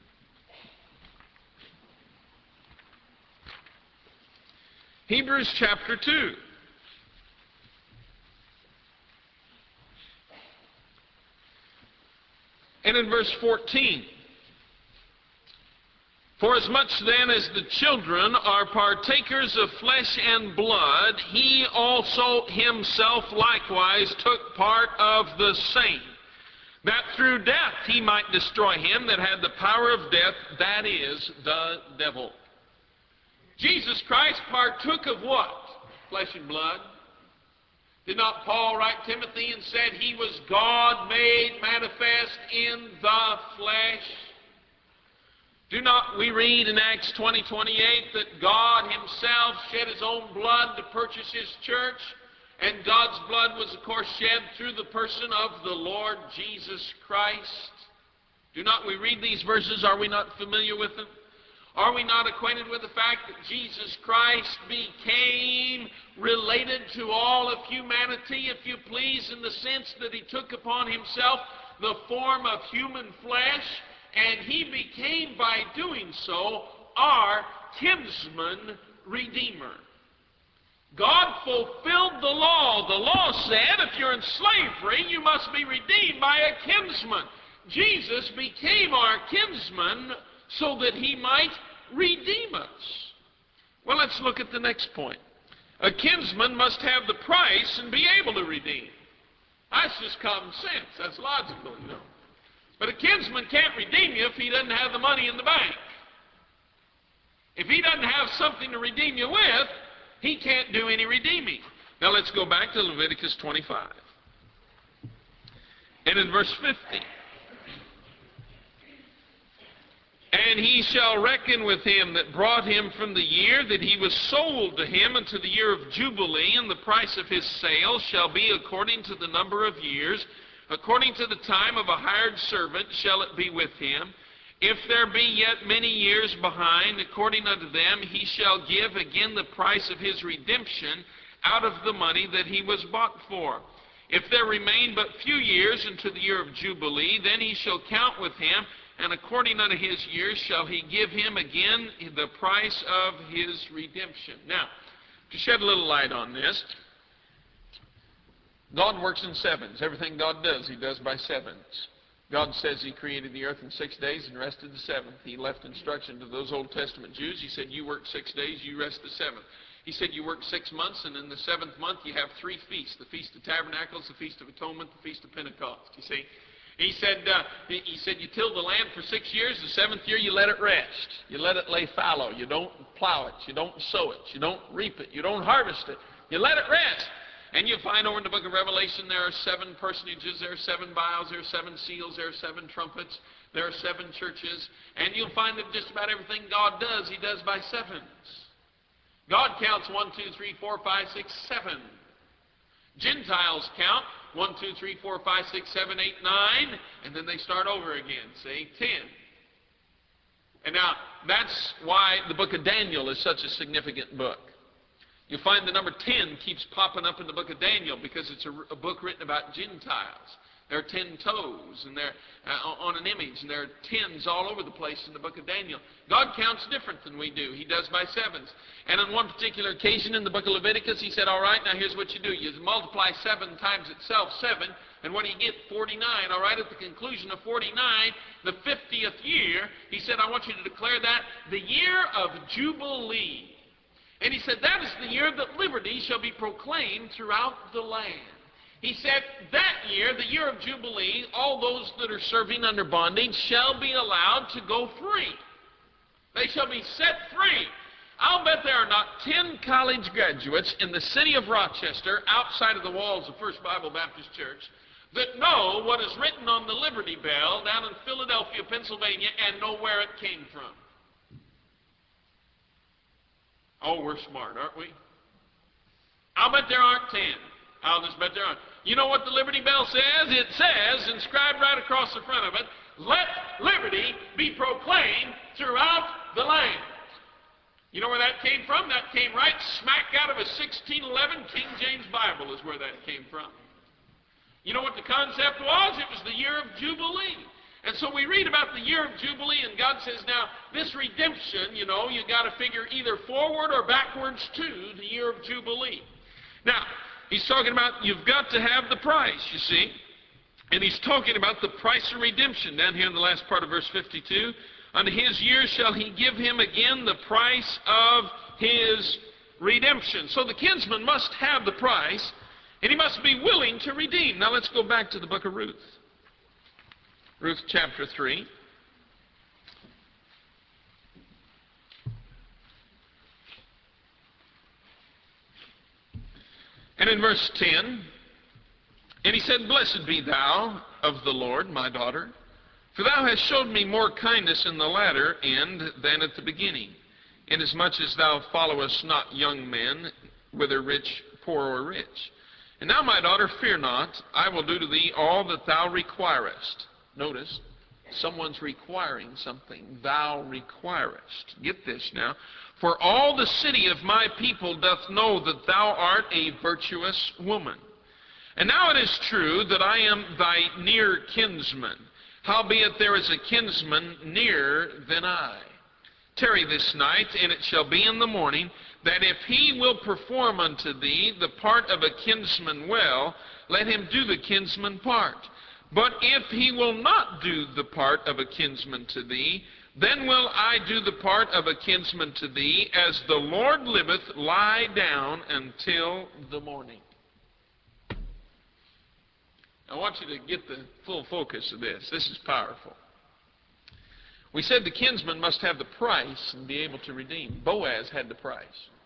Hebrews chapter two. And in verse fourteen, "Forasmuch then as the children are partakers of flesh and blood, he also himself likewise took part of the same, that through death he might destroy him that had the power of death, that is, the devil. Jesus Christ partook of what? Flesh and blood. Did not Paul write Timothy and said he was God made manifest in the flesh? Do not we read in Acts twenty twenty-eight that God himself shed his own blood to purchase his church? And God's blood was, of course, shed through the person of the Lord Jesus Christ. Do not we read these verses? Are we not familiar with them? Are we not acquainted with the fact that Jesus Christ became related to all of humanity, if you please, in the sense that he took upon himself the form of human flesh, and he became, by doing so, our kinsman redeemer. God fulfilled the law. The law said if you're in slavery, you must be redeemed by a kinsman. Jesus became our kinsman so that he might redeem us. Well, let's look at the next point. A kinsman must have the price and be able to redeem. That's just common sense. That's logical, you know. But a kinsman can't redeem you if he doesn't have the money in the bank. If he doesn't have something to redeem you with, he can't do any redeeming. Now let's go back to Leviticus twenty-five. And in verse fifty. And he shall reckon with him that brought him from the year that he was sold to him unto the year of Jubilee, and the price of his sale shall be according to the number of years, according to the time of a hired servant shall it be with him. If there be yet many years behind, according unto them, he shall give again the price of his redemption out of the money that he was bought for. If there remain but few years unto the year of Jubilee, then he shall count with him, and according unto his years shall he give him again the price of his redemption. Now, to shed a little light on this, God works in sevens. Everything God does, he does by sevens. God says he created the earth in six days and rested the seventh. He left instruction to those Old Testament Jews. He said, you work six days, you rest the seventh. He said you work six months, and in the seventh month you have three feasts. The Feast of Tabernacles, the Feast of Atonement, the Feast of Pentecost. You see? He said, uh, he said you till the land for six years. The seventh year you let it rest. You let it lay fallow. You don't plow it. You don't sow it. You don't reap it. You don't harvest it. You let it rest. And you find over in the book of Revelation there are seven personages, there are seven vials, there are seven seals, there are seven trumpets, there are seven churches. And you'll find that just about everything God does, he does by sevens. God counts one, two, three, four, five, six, seven. Gentiles count one, two, three, four, five, six, seven, eight, nine, and then they start over again, say ten. And now, that's why the book of Daniel is such a significant book. You find the number ten keeps popping up in the book of Daniel because it's a, a book written about Gentiles. There are ten toes and they're uh, on an image, and there are tens all over the place in the book of Daniel. God counts different than we do. He does by sevens. And on one particular occasion in the book of Leviticus, he said, all right, now here's what you do. You multiply seven times itself, seven, and what do you get? forty-nine. All right, at the conclusion of forty-nine, the fiftieth year, he said, I want you to declare that the year of Jubilee. And he said, that is the year that liberty shall be proclaimed throughout the land. He said, that year, the year of Jubilee, all those that are serving under bondage shall be allowed to go free. They shall be set free. I'll bet there are not ten college graduates in the city of Rochester, outside of the walls of First Bible Baptist Church, that know what is written on the Liberty Bell down in Philadelphia, Pennsylvania, and know where it came from. Oh, we're smart, aren't we? I'll bet there aren't ten. I'll just bet there aren't. You know what the Liberty Bell says? It says, inscribed right across the front of it, let liberty be proclaimed throughout the land. You know where that came from? That came right smack out of a sixteen eleven King James Bible is where that came from. You know what the concept was? It was the year of Jubilee. And so we read about the year of Jubilee, and God says, now, this redemption, you know, you got to figure either forward or backwards to the year of Jubilee. Now, he's talking about you've got to have the price, you see. And he's talking about the price of redemption down here in the last part of verse fifty-two. Unto his years shall he give him again the price of his redemption. So the kinsman must have the price, and he must be willing to redeem. Now let's go back to the book of Ruth. Ruth chapter three. And in verse ten, and he said, Blessed be thou of the Lord, my daughter, for thou hast showed me more kindness in the latter end than at the beginning, inasmuch as thou followest not young men, whether rich, poor, or rich. And now, my daughter, fear not, I will do to thee all that thou requirest. Notice, someone's requiring something. Thou requirest. Get this now. For all the city of my people doth know that thou art a virtuous woman. And now it is true that I am thy near kinsman. Howbeit there is a kinsman nearer than I. Tarry this night, and it shall be in the morning, that if he will perform unto thee the part of a kinsman well, let him do the kinsman part. But if he will not do the part of a kinsman to thee, then will I do the part of a kinsman to thee, as the Lord liveth, lie down until the morning. I want you to get the full focus of this. This is powerful. We said the kinsman must have the price and be able to redeem. Boaz had the price.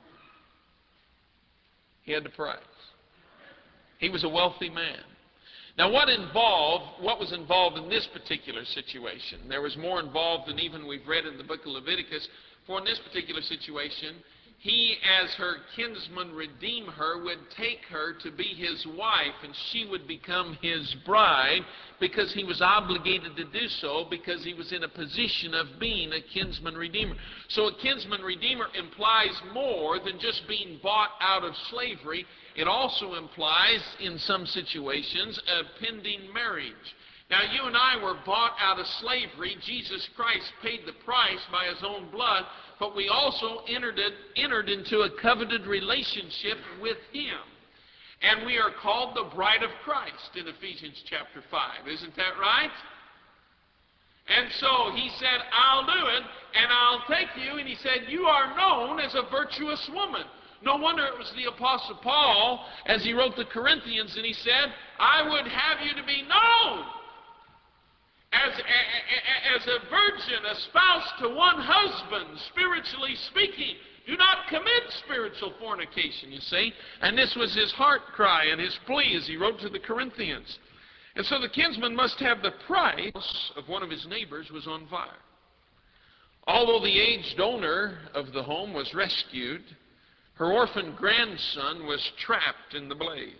He had the price. He was a wealthy man. Now what involved, what was involved in this particular situation? There was more involved than even we've read in the book of Leviticus. For in this particular situation, he, as her kinsman redeemer, would take her to be his wife, and she would become his bride, because he was obligated to do so, because he was in a position of being a kinsman redeemer. So a kinsman redeemer implies more than just being bought out of slavery. It also implies, in some situations, a pending marriage. Now, you and I were bought out of slavery. Jesus Christ paid the price by his own blood, but we also entered, it, entered into a covenanted relationship with him. And we are called the bride of Christ in Ephesians chapter five. Isn't that right? And so he said, I'll do it, and I'll take you. And he said, you are known as a virtuous woman. No wonder it was the Apostle Paul, as he wrote the Corinthians, and he said, I would have you to be known as a, as a virgin, a spouse to one husband, spiritually speaking. Do not commit spiritual fornication, you see. And this was his heart cry and his plea as he wrote to the Corinthians. And so the kinsman must have the price of one of his neighbors was on fire. Although the aged owner of the home was rescued, her orphan grandson was trapped in the blaze.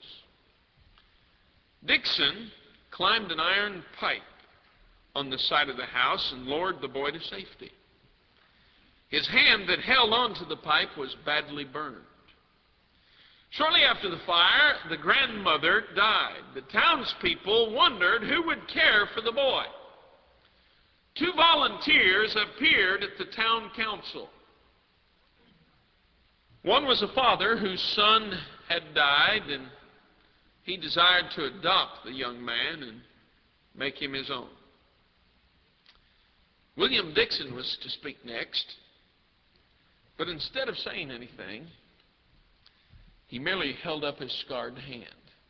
Dixon climbed an iron pipe on the side of the house and lowered the boy to safety. His hand that held onto the pipe was badly burned. Shortly after the fire, the grandmother died. The townspeople wondered who would care for the boy. Two volunteers appeared at the town council. One was a father whose son had died, and he desired to adopt the young man and make him his own. William Dixon was to speak next, but instead of saying anything, he merely held up his scarred hand.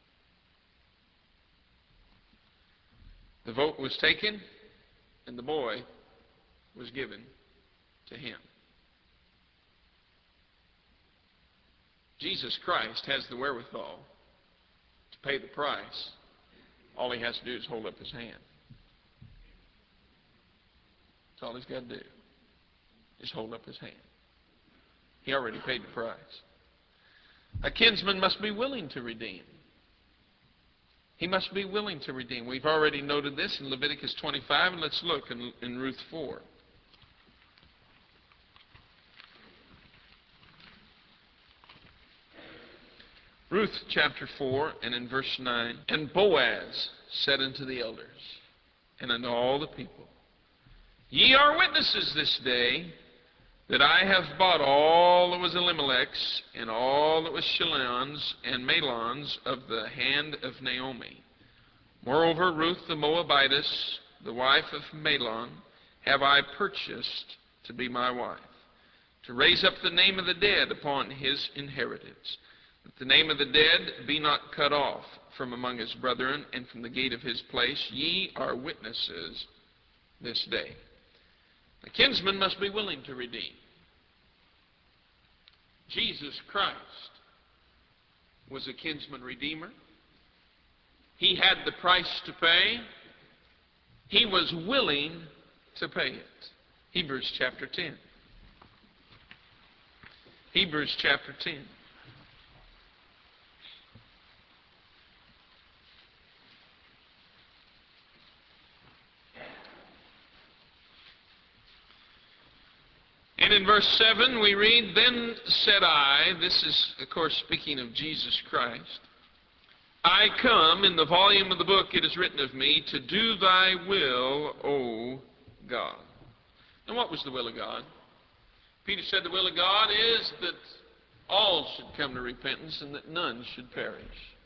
The vote was taken, and the boy was given to him. Jesus Christ has the wherewithal to pay the price. All he has to do is hold up his hand. That's all he's got to do, is hold up his hand. He already paid the price. A kinsman must be willing to redeem. He must be willing to redeem. We've already noted this in Leviticus twenty-five, and let's look in, in Ruth four. Ruth chapter four, and in verse nine, and Boaz said unto the elders and unto all the people, Ye are witnesses this day that I have bought all that was Elimelech's and all that was Chilion's and Mahlon's of the hand of Naomi. Moreover, Ruth the Moabitess, the wife of Mahlon, have I purchased to be my wife, to raise up the name of the dead upon his inheritance. that the name of the dead be not cut off from among his brethren and from the gate of his place. Ye are witnesses this day. The kinsman must be willing to redeem. Jesus Christ was a kinsman redeemer. He had the price to pay. He was willing to pay it. Hebrews chapter ten. Hebrews chapter ten. And in verse seven we read, Then said I, this is, of course, speaking of Jesus Christ, I come, in the volume of the book it is written of me, to do thy will, O God. And what was the will of God? Peter said the will of God is that all should come to repentance and that none should perish.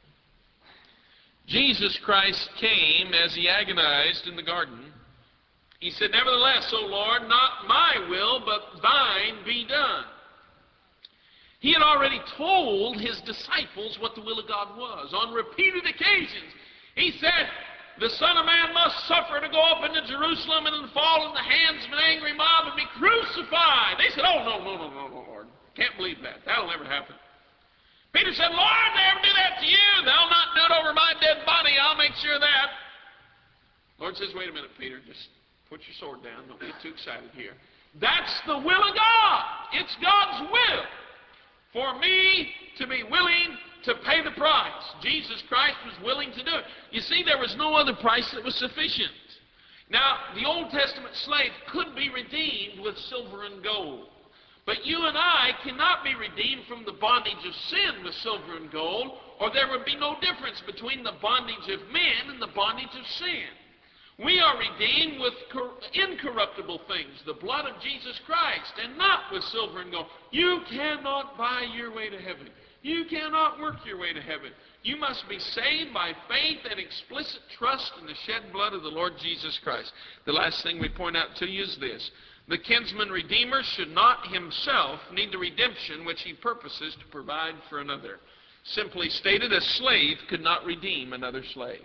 Jesus Christ came as he agonized in the garden. He said, Nevertheless, O Lord, not my will, but thine be done. He had already told his disciples what the will of God was. On repeated occasions, he said, the Son of Man must suffer to go up into Jerusalem and fall in the hands of an angry mob and be crucified. They said, oh, no, no, no, no, no, Lord. Can't believe that. That'll never happen. Peter said, Lord, they ever do that to you? They'll not do it over my dead body. I'll make sure of that. Lord says, wait a minute, Peter. Just put your sword down. Don't get too excited here. That's the will of God. It's God's will for me to be willing to pay the price. Jesus Christ was willing to do it. You see, there was no other price that was sufficient. Now, the Old Testament slave could be redeemed with silver and gold. But you and I cannot be redeemed from the bondage of sin with silver and gold, or there would be no difference between the bondage of men and the bondage of sin. We are redeemed with incorruptible things, the blood of Jesus Christ, and not with silver and gold. You cannot buy your way to heaven. You cannot work your way to heaven. You must be saved by faith and explicit trust in the shed blood of the Lord Jesus Christ. The last thing we point out to you is this. The kinsman redeemer should not himself need the redemption which he purposes to provide for another. Simply stated, a slave could not redeem another slave.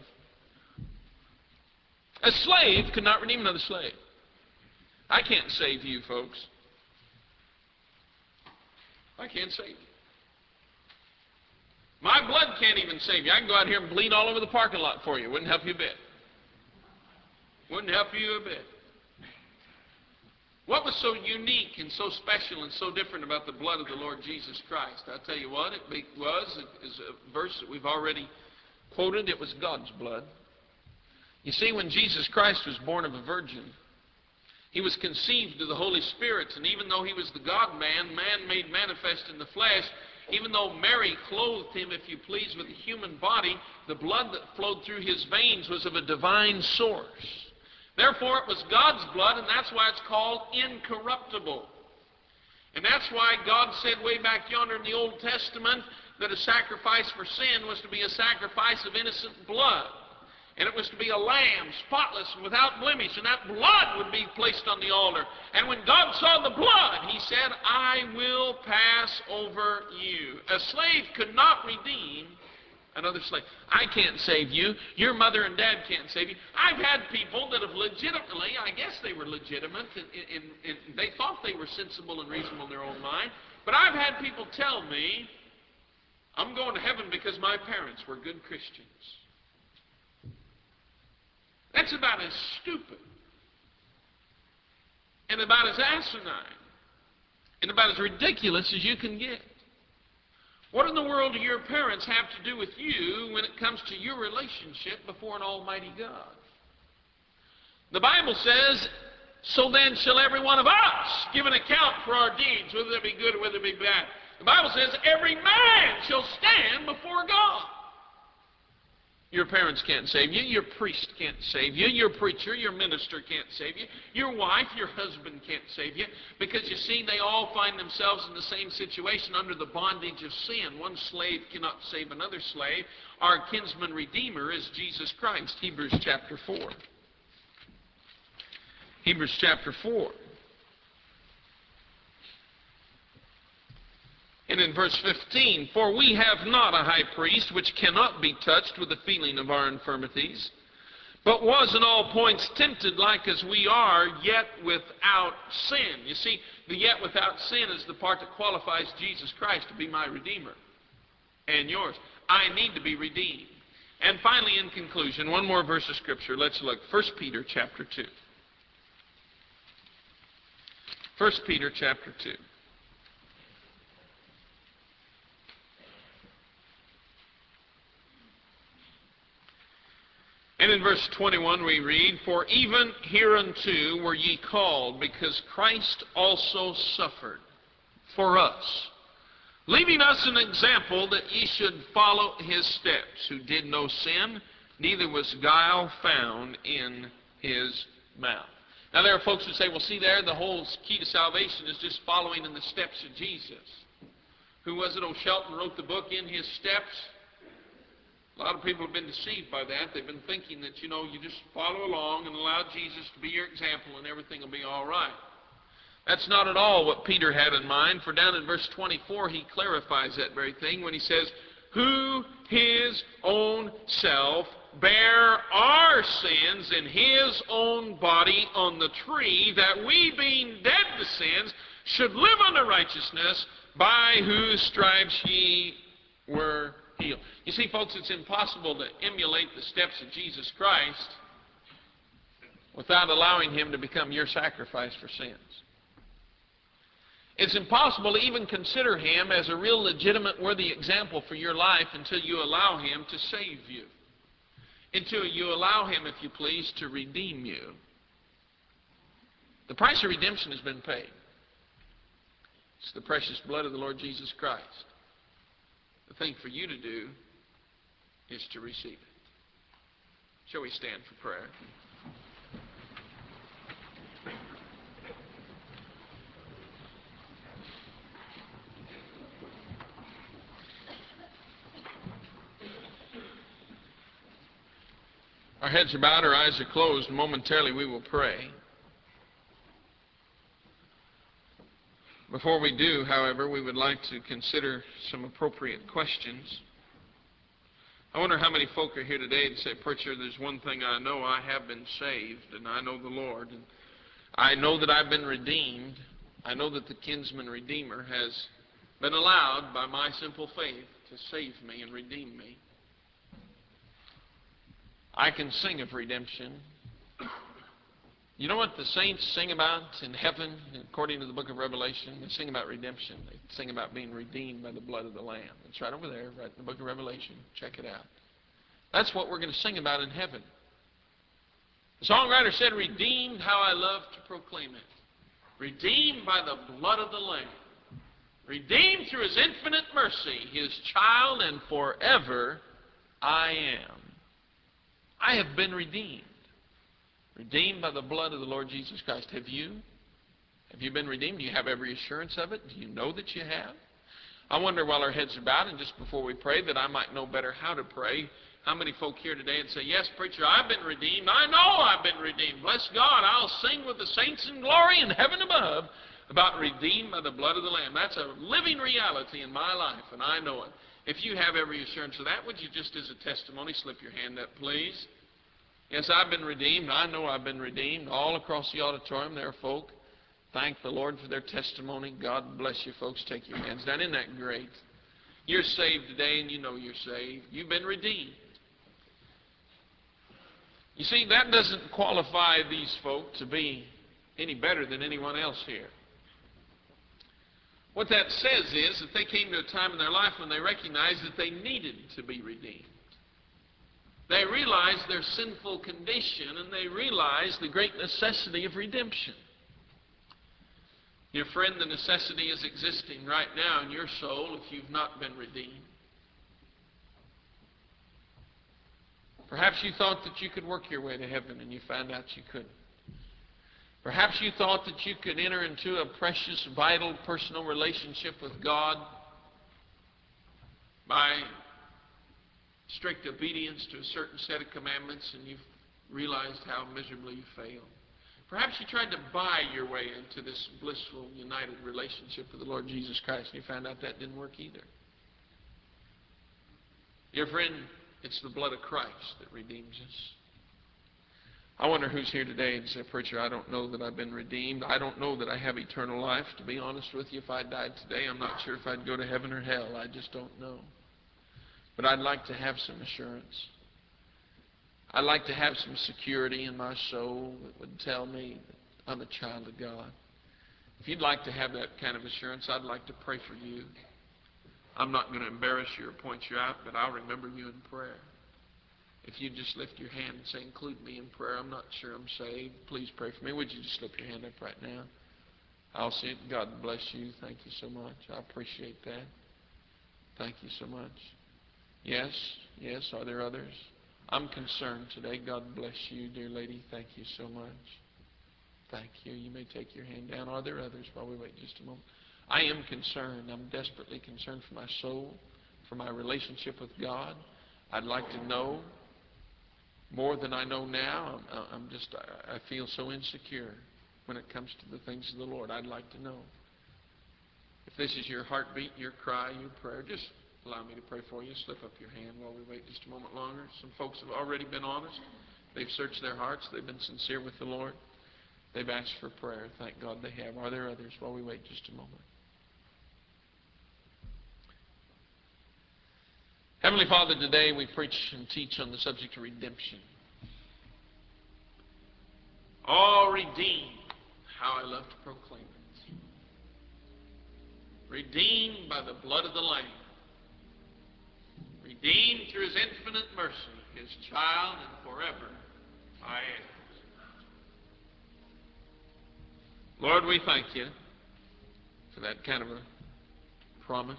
A slave could not redeem another slave. I can't save you, folks. I can't save you. My blood can't even save you. I can go out here and bleed all over the parking lot for you. Wouldn't help you a bit. Wouldn't help you a bit. What was so unique and so special and so different about the blood of the Lord Jesus Christ? I'll tell you what, it was, it is a verse that we've already quoted. It was God's blood. You see, when Jesus Christ was born of a virgin, he was conceived of the Holy Spirit, and even though he was the God-man, man made manifest in the flesh, even though Mary clothed him, if you please, with a human body, the blood that flowed through his veins was of a divine source. Therefore, it was God's blood, and that's why it's called incorruptible. And that's why God said way back yonder in the Old Testament that a sacrifice for sin was to be a sacrifice of innocent blood. And it was to be a lamb, spotless and without blemish, and that blood would be placed on the altar. And when God saw the blood, he said, I will pass over you. A slave could not redeem another slave. I can't save you. Your mother and dad can't save you. I've had people that have legitimately, I guess they were legitimate, and, and, and they thought they were sensible and reasonable in their own mind, but I've had people tell me, I'm going to heaven because my parents were good Christians. That's about as stupid and about as asinine and about as ridiculous as you can get. What in the world do your parents have to do with you when it comes to your relationship before an almighty God? The Bible says, so then shall every one of us give an account for our deeds, whether they be good or whether they be bad. The Bible says every man shall stand before God. Your parents can't save you. Your priest can't save you. Your preacher, your minister can't save you. Your wife, your husband can't save you. Because you see, they all find themselves in the same situation under the bondage of sin. One slave cannot save another slave. Our kinsman redeemer is Jesus Christ. Hebrews chapter four. Hebrews chapter four. And in verse fifteen, for we have not a high priest which cannot be touched with the feeling of our infirmities, but was in all points tempted like as we are, yet without sin. You see, the yet without sin is the part that qualifies Jesus Christ to be my Redeemer and yours. I need to be redeemed. And finally, in conclusion, one more verse of Scripture. Let's look. First Peter chapter two. First Peter chapter two. And in verse twenty-one we read, for even hereunto were ye called, because Christ also suffered for us, leaving us an example that ye should follow his steps, who did no sin, neither was guile found in his mouth. Now there are folks who say, well, see there, the whole key to salvation is just following in the steps of Jesus. Who was it? Oh, Shelton wrote the book, In His Steps. A lot of people have been deceived by that. They've been thinking that, you know, you just follow along and allow Jesus to be your example and everything will be all right. That's not at all what Peter had in mind, for down in verse twenty-four he clarifies that very thing when he says, who his own self bare our sins in his own body on the tree, that we being dead to sins should live unto righteousness, by whose stripes ye were healed. You see, folks, it's impossible to emulate the steps of Jesus Christ without allowing him to become your sacrifice for sins. It's impossible to even consider him as a real legitimate, worthy example for your life until you allow him to save you. Until you allow him, if you please, to redeem you. The price of redemption has been paid. It's the precious blood of the Lord Jesus Christ. The thing for you to do is to receive it. Shall we stand for prayer? Our heads are bowed, our eyes are closed. Momentarily we will pray. Before we do, however, we would like to consider some appropriate questions. I wonder how many folk are here today that say, preacher, there's one thing I know. I have been saved, and I know the Lord. And I know that I've been redeemed. I know that the kinsman redeemer has been allowed by my simple faith to save me and redeem me. I can sing of redemption. You know what the saints sing about in heaven, according to the book of Revelation? They sing about redemption. They sing about being redeemed by the blood of the Lamb. It's right over there, right in the book of Revelation. Check it out. That's what we're going to sing about in heaven. The songwriter said, redeemed, how I love to proclaim it. Redeemed by the blood of the Lamb. Redeemed through his infinite mercy, his child, and forever I am. I have been redeemed. Redeemed by the blood of the Lord Jesus Christ. Have you? Have you been redeemed? Do you have every assurance of it? Do you know that you have? I wonder, while our heads are bowed, and just before we pray, that I might know better how to pray. How many folk here today and say, yes, preacher, I've been redeemed. I know I've been redeemed. Bless God, I'll sing with the saints in glory in heaven above about redeemed by the blood of the Lamb. That's a living reality in my life, and I know it. If you have every assurance of that, would you just as a testimony slip your hand up, please? Yes, I've been redeemed. I know I've been redeemed. All across the auditorium, there are folk. Thank the Lord for their testimony. God bless you, folks. Take your hands down. Isn't that great? You're saved today, and you know you're saved. You've been redeemed. You see, that doesn't qualify these folk to be any better than anyone else here. What that says is that they came to a time in their life when they recognized that they needed to be redeemed. They realized their sinful condition, and they realized the great necessity of redemption. Dear friend, the necessity is existing right now in your soul if you've not been redeemed. Perhaps you thought that you could work your way to heaven, and you found out you couldn't. Perhaps you thought that you could enter into a precious, vital, personal relationship with God by strict obedience to a certain set of commandments, and you've realized how miserably you failed. Perhaps you tried to buy your way into this blissful, united relationship with the Lord Jesus Christ, and you found out that didn't work either. Dear friend, it's the blood of Christ that redeems us. I wonder who's here today and say, "Preacher, I don't know that I've been redeemed. I don't know that I have eternal life. To be honest with you, if I died today, I'm not sure if I'd go to heaven or hell. I just don't know. But I'd like to have some assurance. I'd like to have some security in my soul that would tell me that I'm a child of God." If you'd like to have that kind of assurance, I'd like to pray for you. I'm not going to embarrass you or point you out, but I'll remember you in prayer. If you just lift your hand and say, "Include me in prayer. I'm not sure I'm saved. Please pray for me." Would you just slip your hand up right now? I'll see it. God bless you. Thank you so much. I appreciate that. Thank you so much. Yes, yes. Are there others? I'm concerned today. God bless you, dear lady. Thank you so much. Thank you. You may take your hand down. Are there others while we wait just a moment? I am concerned. I'm desperately concerned for my soul, for my relationship with God. I'd like to know more than I know now. I'm, I'm just, I feel so insecure when it comes to the things of the Lord. I'd like to know. If this is your heartbeat, your cry, your prayer, just allow me to pray for you. Slip up your hand while we wait just a moment longer. Some folks have already been honest. They've searched their hearts. They've been sincere with the Lord. They've asked for prayer. Thank God they have. Are there others while we wait just a moment? Heavenly Father, today we preach and teach on the subject of redemption. All redeemed. How I love to proclaim it. Redeemed by the blood of the Lamb. Redeemed through His infinite mercy, His child, and forever I am. Lord, we thank you for that kind of a promise.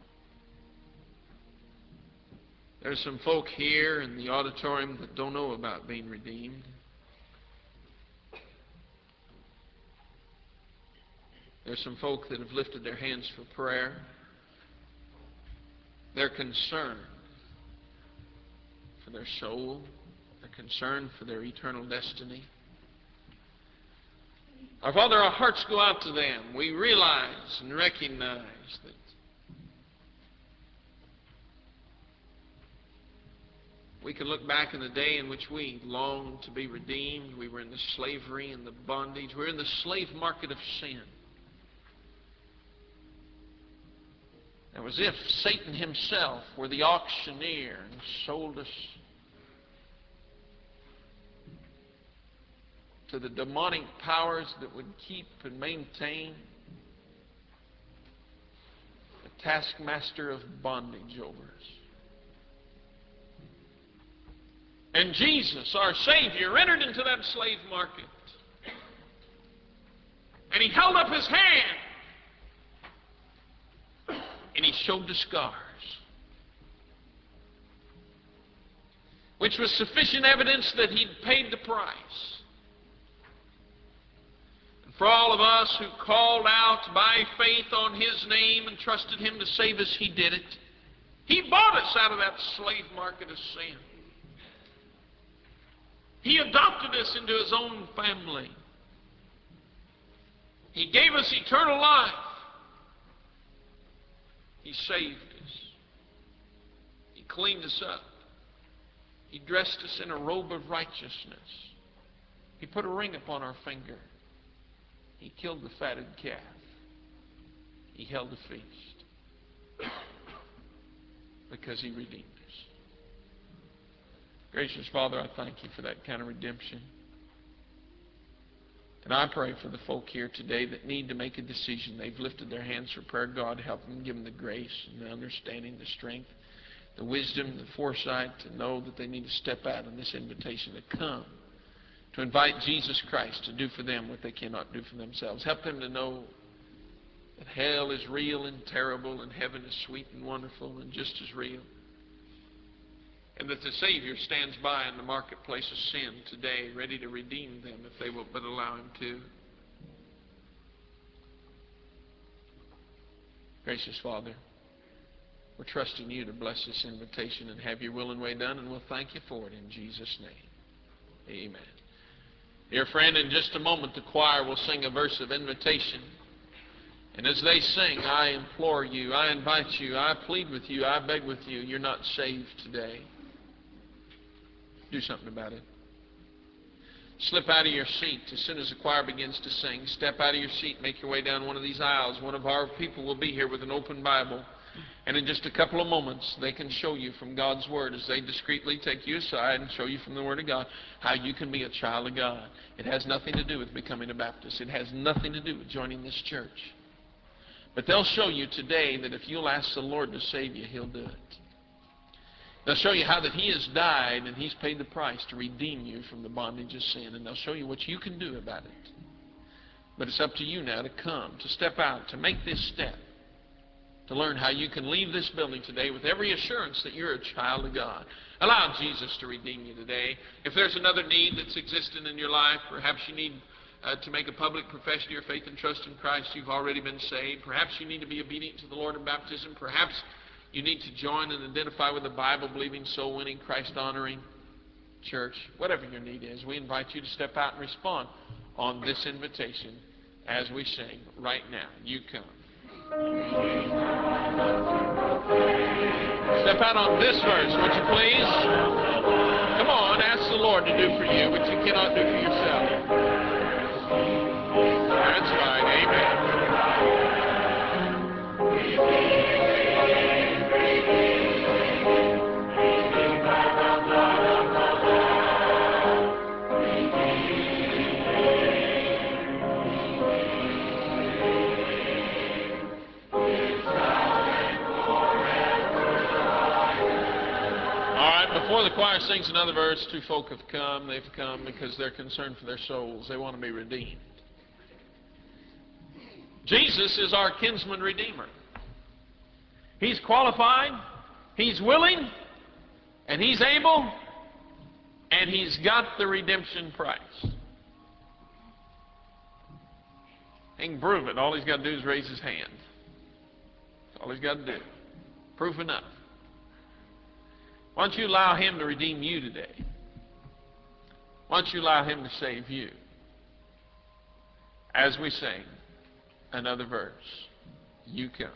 There's some folk here in the auditorium that don't know about being redeemed. There's some folk that have lifted their hands for prayer. They're concerned for their soul. They're concerned for their eternal destiny. Our Father, our hearts go out to them. We realize and recognize that we can look back in the day in which we longed to be redeemed. We were in the slavery and the bondage. We were in the slave market of sin. It was as if Satan himself were the auctioneer and sold us to the demonic powers that would keep and maintain the taskmaster of bondage over us. And Jesus, our Savior, entered into that slave market. And He held up His hand. And He showed the scars, which was sufficient evidence that He'd paid the price. And for all of us who called out by faith on His name and trusted Him to save us, He did it. He bought us out of that slave market of sin. He adopted us into His own family. He gave us eternal life. He saved us. He cleaned us up. He dressed us in a robe of righteousness. He put a ring upon our finger. He killed the fatted calf. He held a feast because He redeemed us. Gracious Father, I thank You for that kind of redemption. And I pray for the folk here today that need to make a decision. They've lifted their hands for prayer. God, help them. Give them the grace and the understanding, the strength, the wisdom, the foresight to know that they need to step out on this invitation to come, to invite Jesus Christ to do for them what they cannot do for themselves. Help them to know that hell is real and terrible and heaven is sweet and wonderful and just as real. And that the Savior stands by in the marketplace of sin today, ready to redeem them if they will but allow Him to. Gracious Father, we're trusting You to bless this invitation and have Your will and way done, and we'll thank You for it in Jesus' name. Amen. Dear friend, in just a moment the choir will sing a verse of invitation. And as they sing, I implore you, I invite you, I plead with you, I beg with you, you're not saved today. Do something about it. Slip out of your seat as soon as the choir begins to sing. Step out of your seat, make your way down one of these aisles. One of our people will be here with an open Bible. And in just a couple of moments, they can show you from God's Word, as they discreetly take you aside and show you from the Word of God, how you can be a child of God. It has nothing to do with becoming a Baptist. It has nothing to do with joining this church. But they'll show you today that if you'll ask the Lord to save you, He'll do it. They'll show you how that He has died and He's paid the price to redeem you from the bondage of sin. And they'll show you what you can do about it. But it's up to you now to come, to step out, to make this step, to learn how you can leave this building today with every assurance that you're a child of God. Allow Jesus to redeem you today. If there's another need that's existing in your life, perhaps you need uh, to make a public profession of your faith and trust in Christ. You've already been saved. Perhaps you need to be obedient to the Lord in baptism. Perhaps you need to join and identify with a Bible-believing, soul-winning, Christ-honoring church. Whatever your need is, we invite you to step out and respond on this invitation as we sing right now. You come. Step out on this verse, would you please? Come on, ask the Lord to do for you what you cannot do for yourself. That's right, amen. Before the choir sings another verse, two folk have come. They've come because they're concerned for their souls. They want to be redeemed. Jesus is our kinsman redeemer. He's qualified, He's willing, and He's able, and He's got the redemption price. He can prove it. All He's got to do is raise His hand. That's all He's got to do. Proof enough. Why don't you allow Him to redeem you today? Why don't you allow Him to save you? As we sing another verse, you come.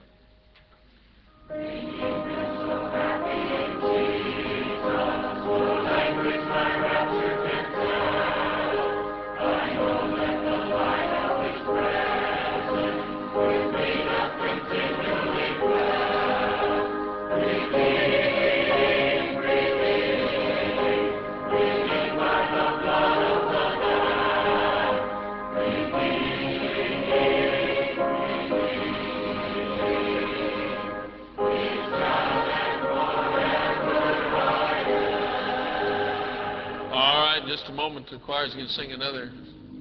Just a moment, the choir's going to sing another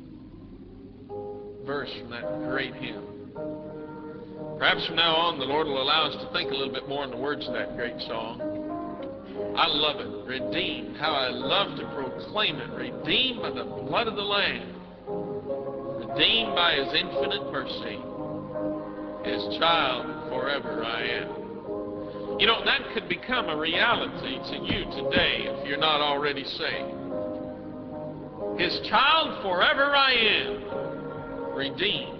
verse from that great hymn. Perhaps from now on, the Lord will allow us to think a little bit more on the words of that great song. I love it. Redeemed. How I love to proclaim it. Redeemed by the blood of the Lamb. Redeemed by His infinite mercy. His child forever I am. You know, that could become a reality to you today if you're not already saved. His child forever I am, redeemed.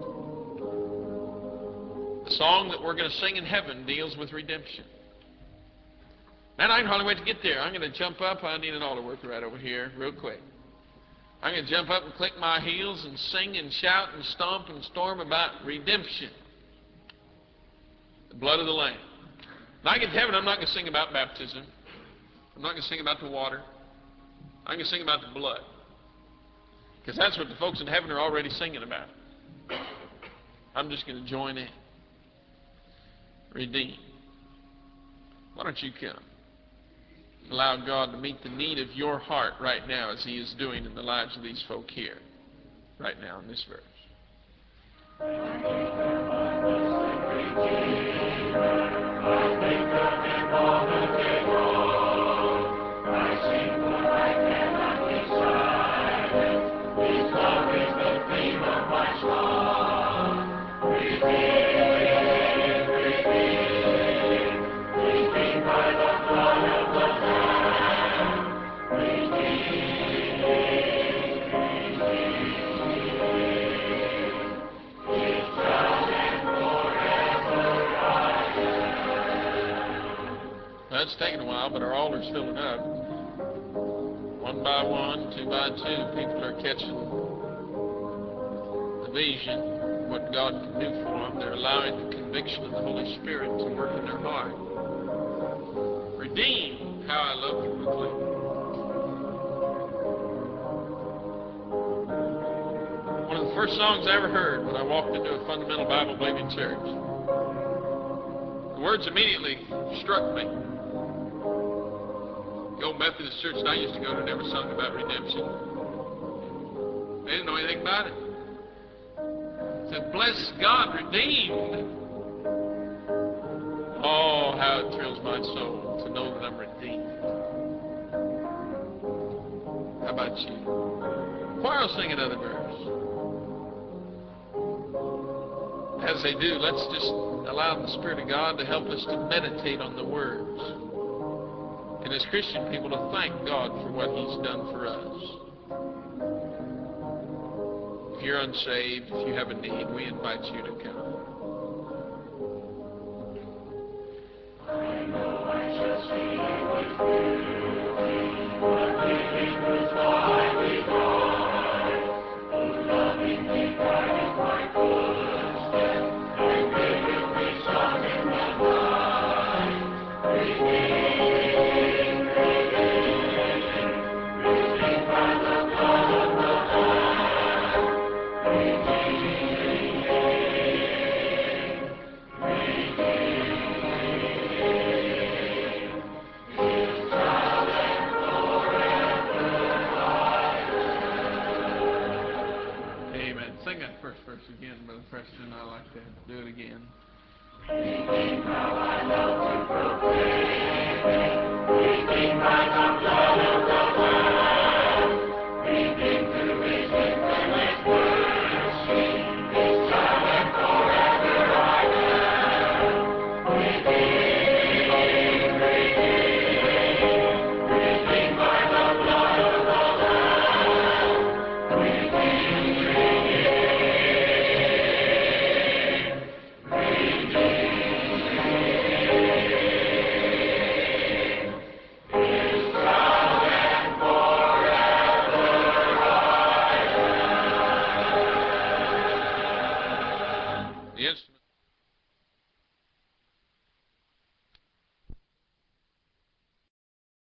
The song that we're going to sing in heaven deals with redemption. Man, I can hardly wait to get there. I'm going to jump up. I need an altar worker right over here real quick. I'm going to jump up and click my heels and sing and shout and stomp and storm about redemption. The blood of the Lamb. When I get to heaven, I'm not going to sing about baptism. I'm not going to sing about the water. I'm going to sing about the blood. Because that's what the folks in heaven are already singing about. I'm just going to join in. Redeem. Why don't you come? Allow God to meet the need of your heart right now as He is doing in the lives of these folk here. Right now in this verse. while, but our altar's filling up. One by one, two by two, people are catching the vision, what God can do for them. They're allowing the conviction of the Holy Spirit to work in their heart. Redeemed, how I love to proclaim. One of the first songs I ever heard when I walked into a fundamental Bible-believing church. The words immediately struck me. The old Methodist church that I used to go to never sung about redemption. They didn't know anything about it. It said, bless God, redeemed. Oh, how it thrills my soul to know that I'm redeemed. How about you? Choir will sing another verse. As they do, let's just allow the Spirit of God to help us to meditate on the words. And as Christian people, to thank God for what He's done for us. If you're unsaved, if you have a need, we invite you to come.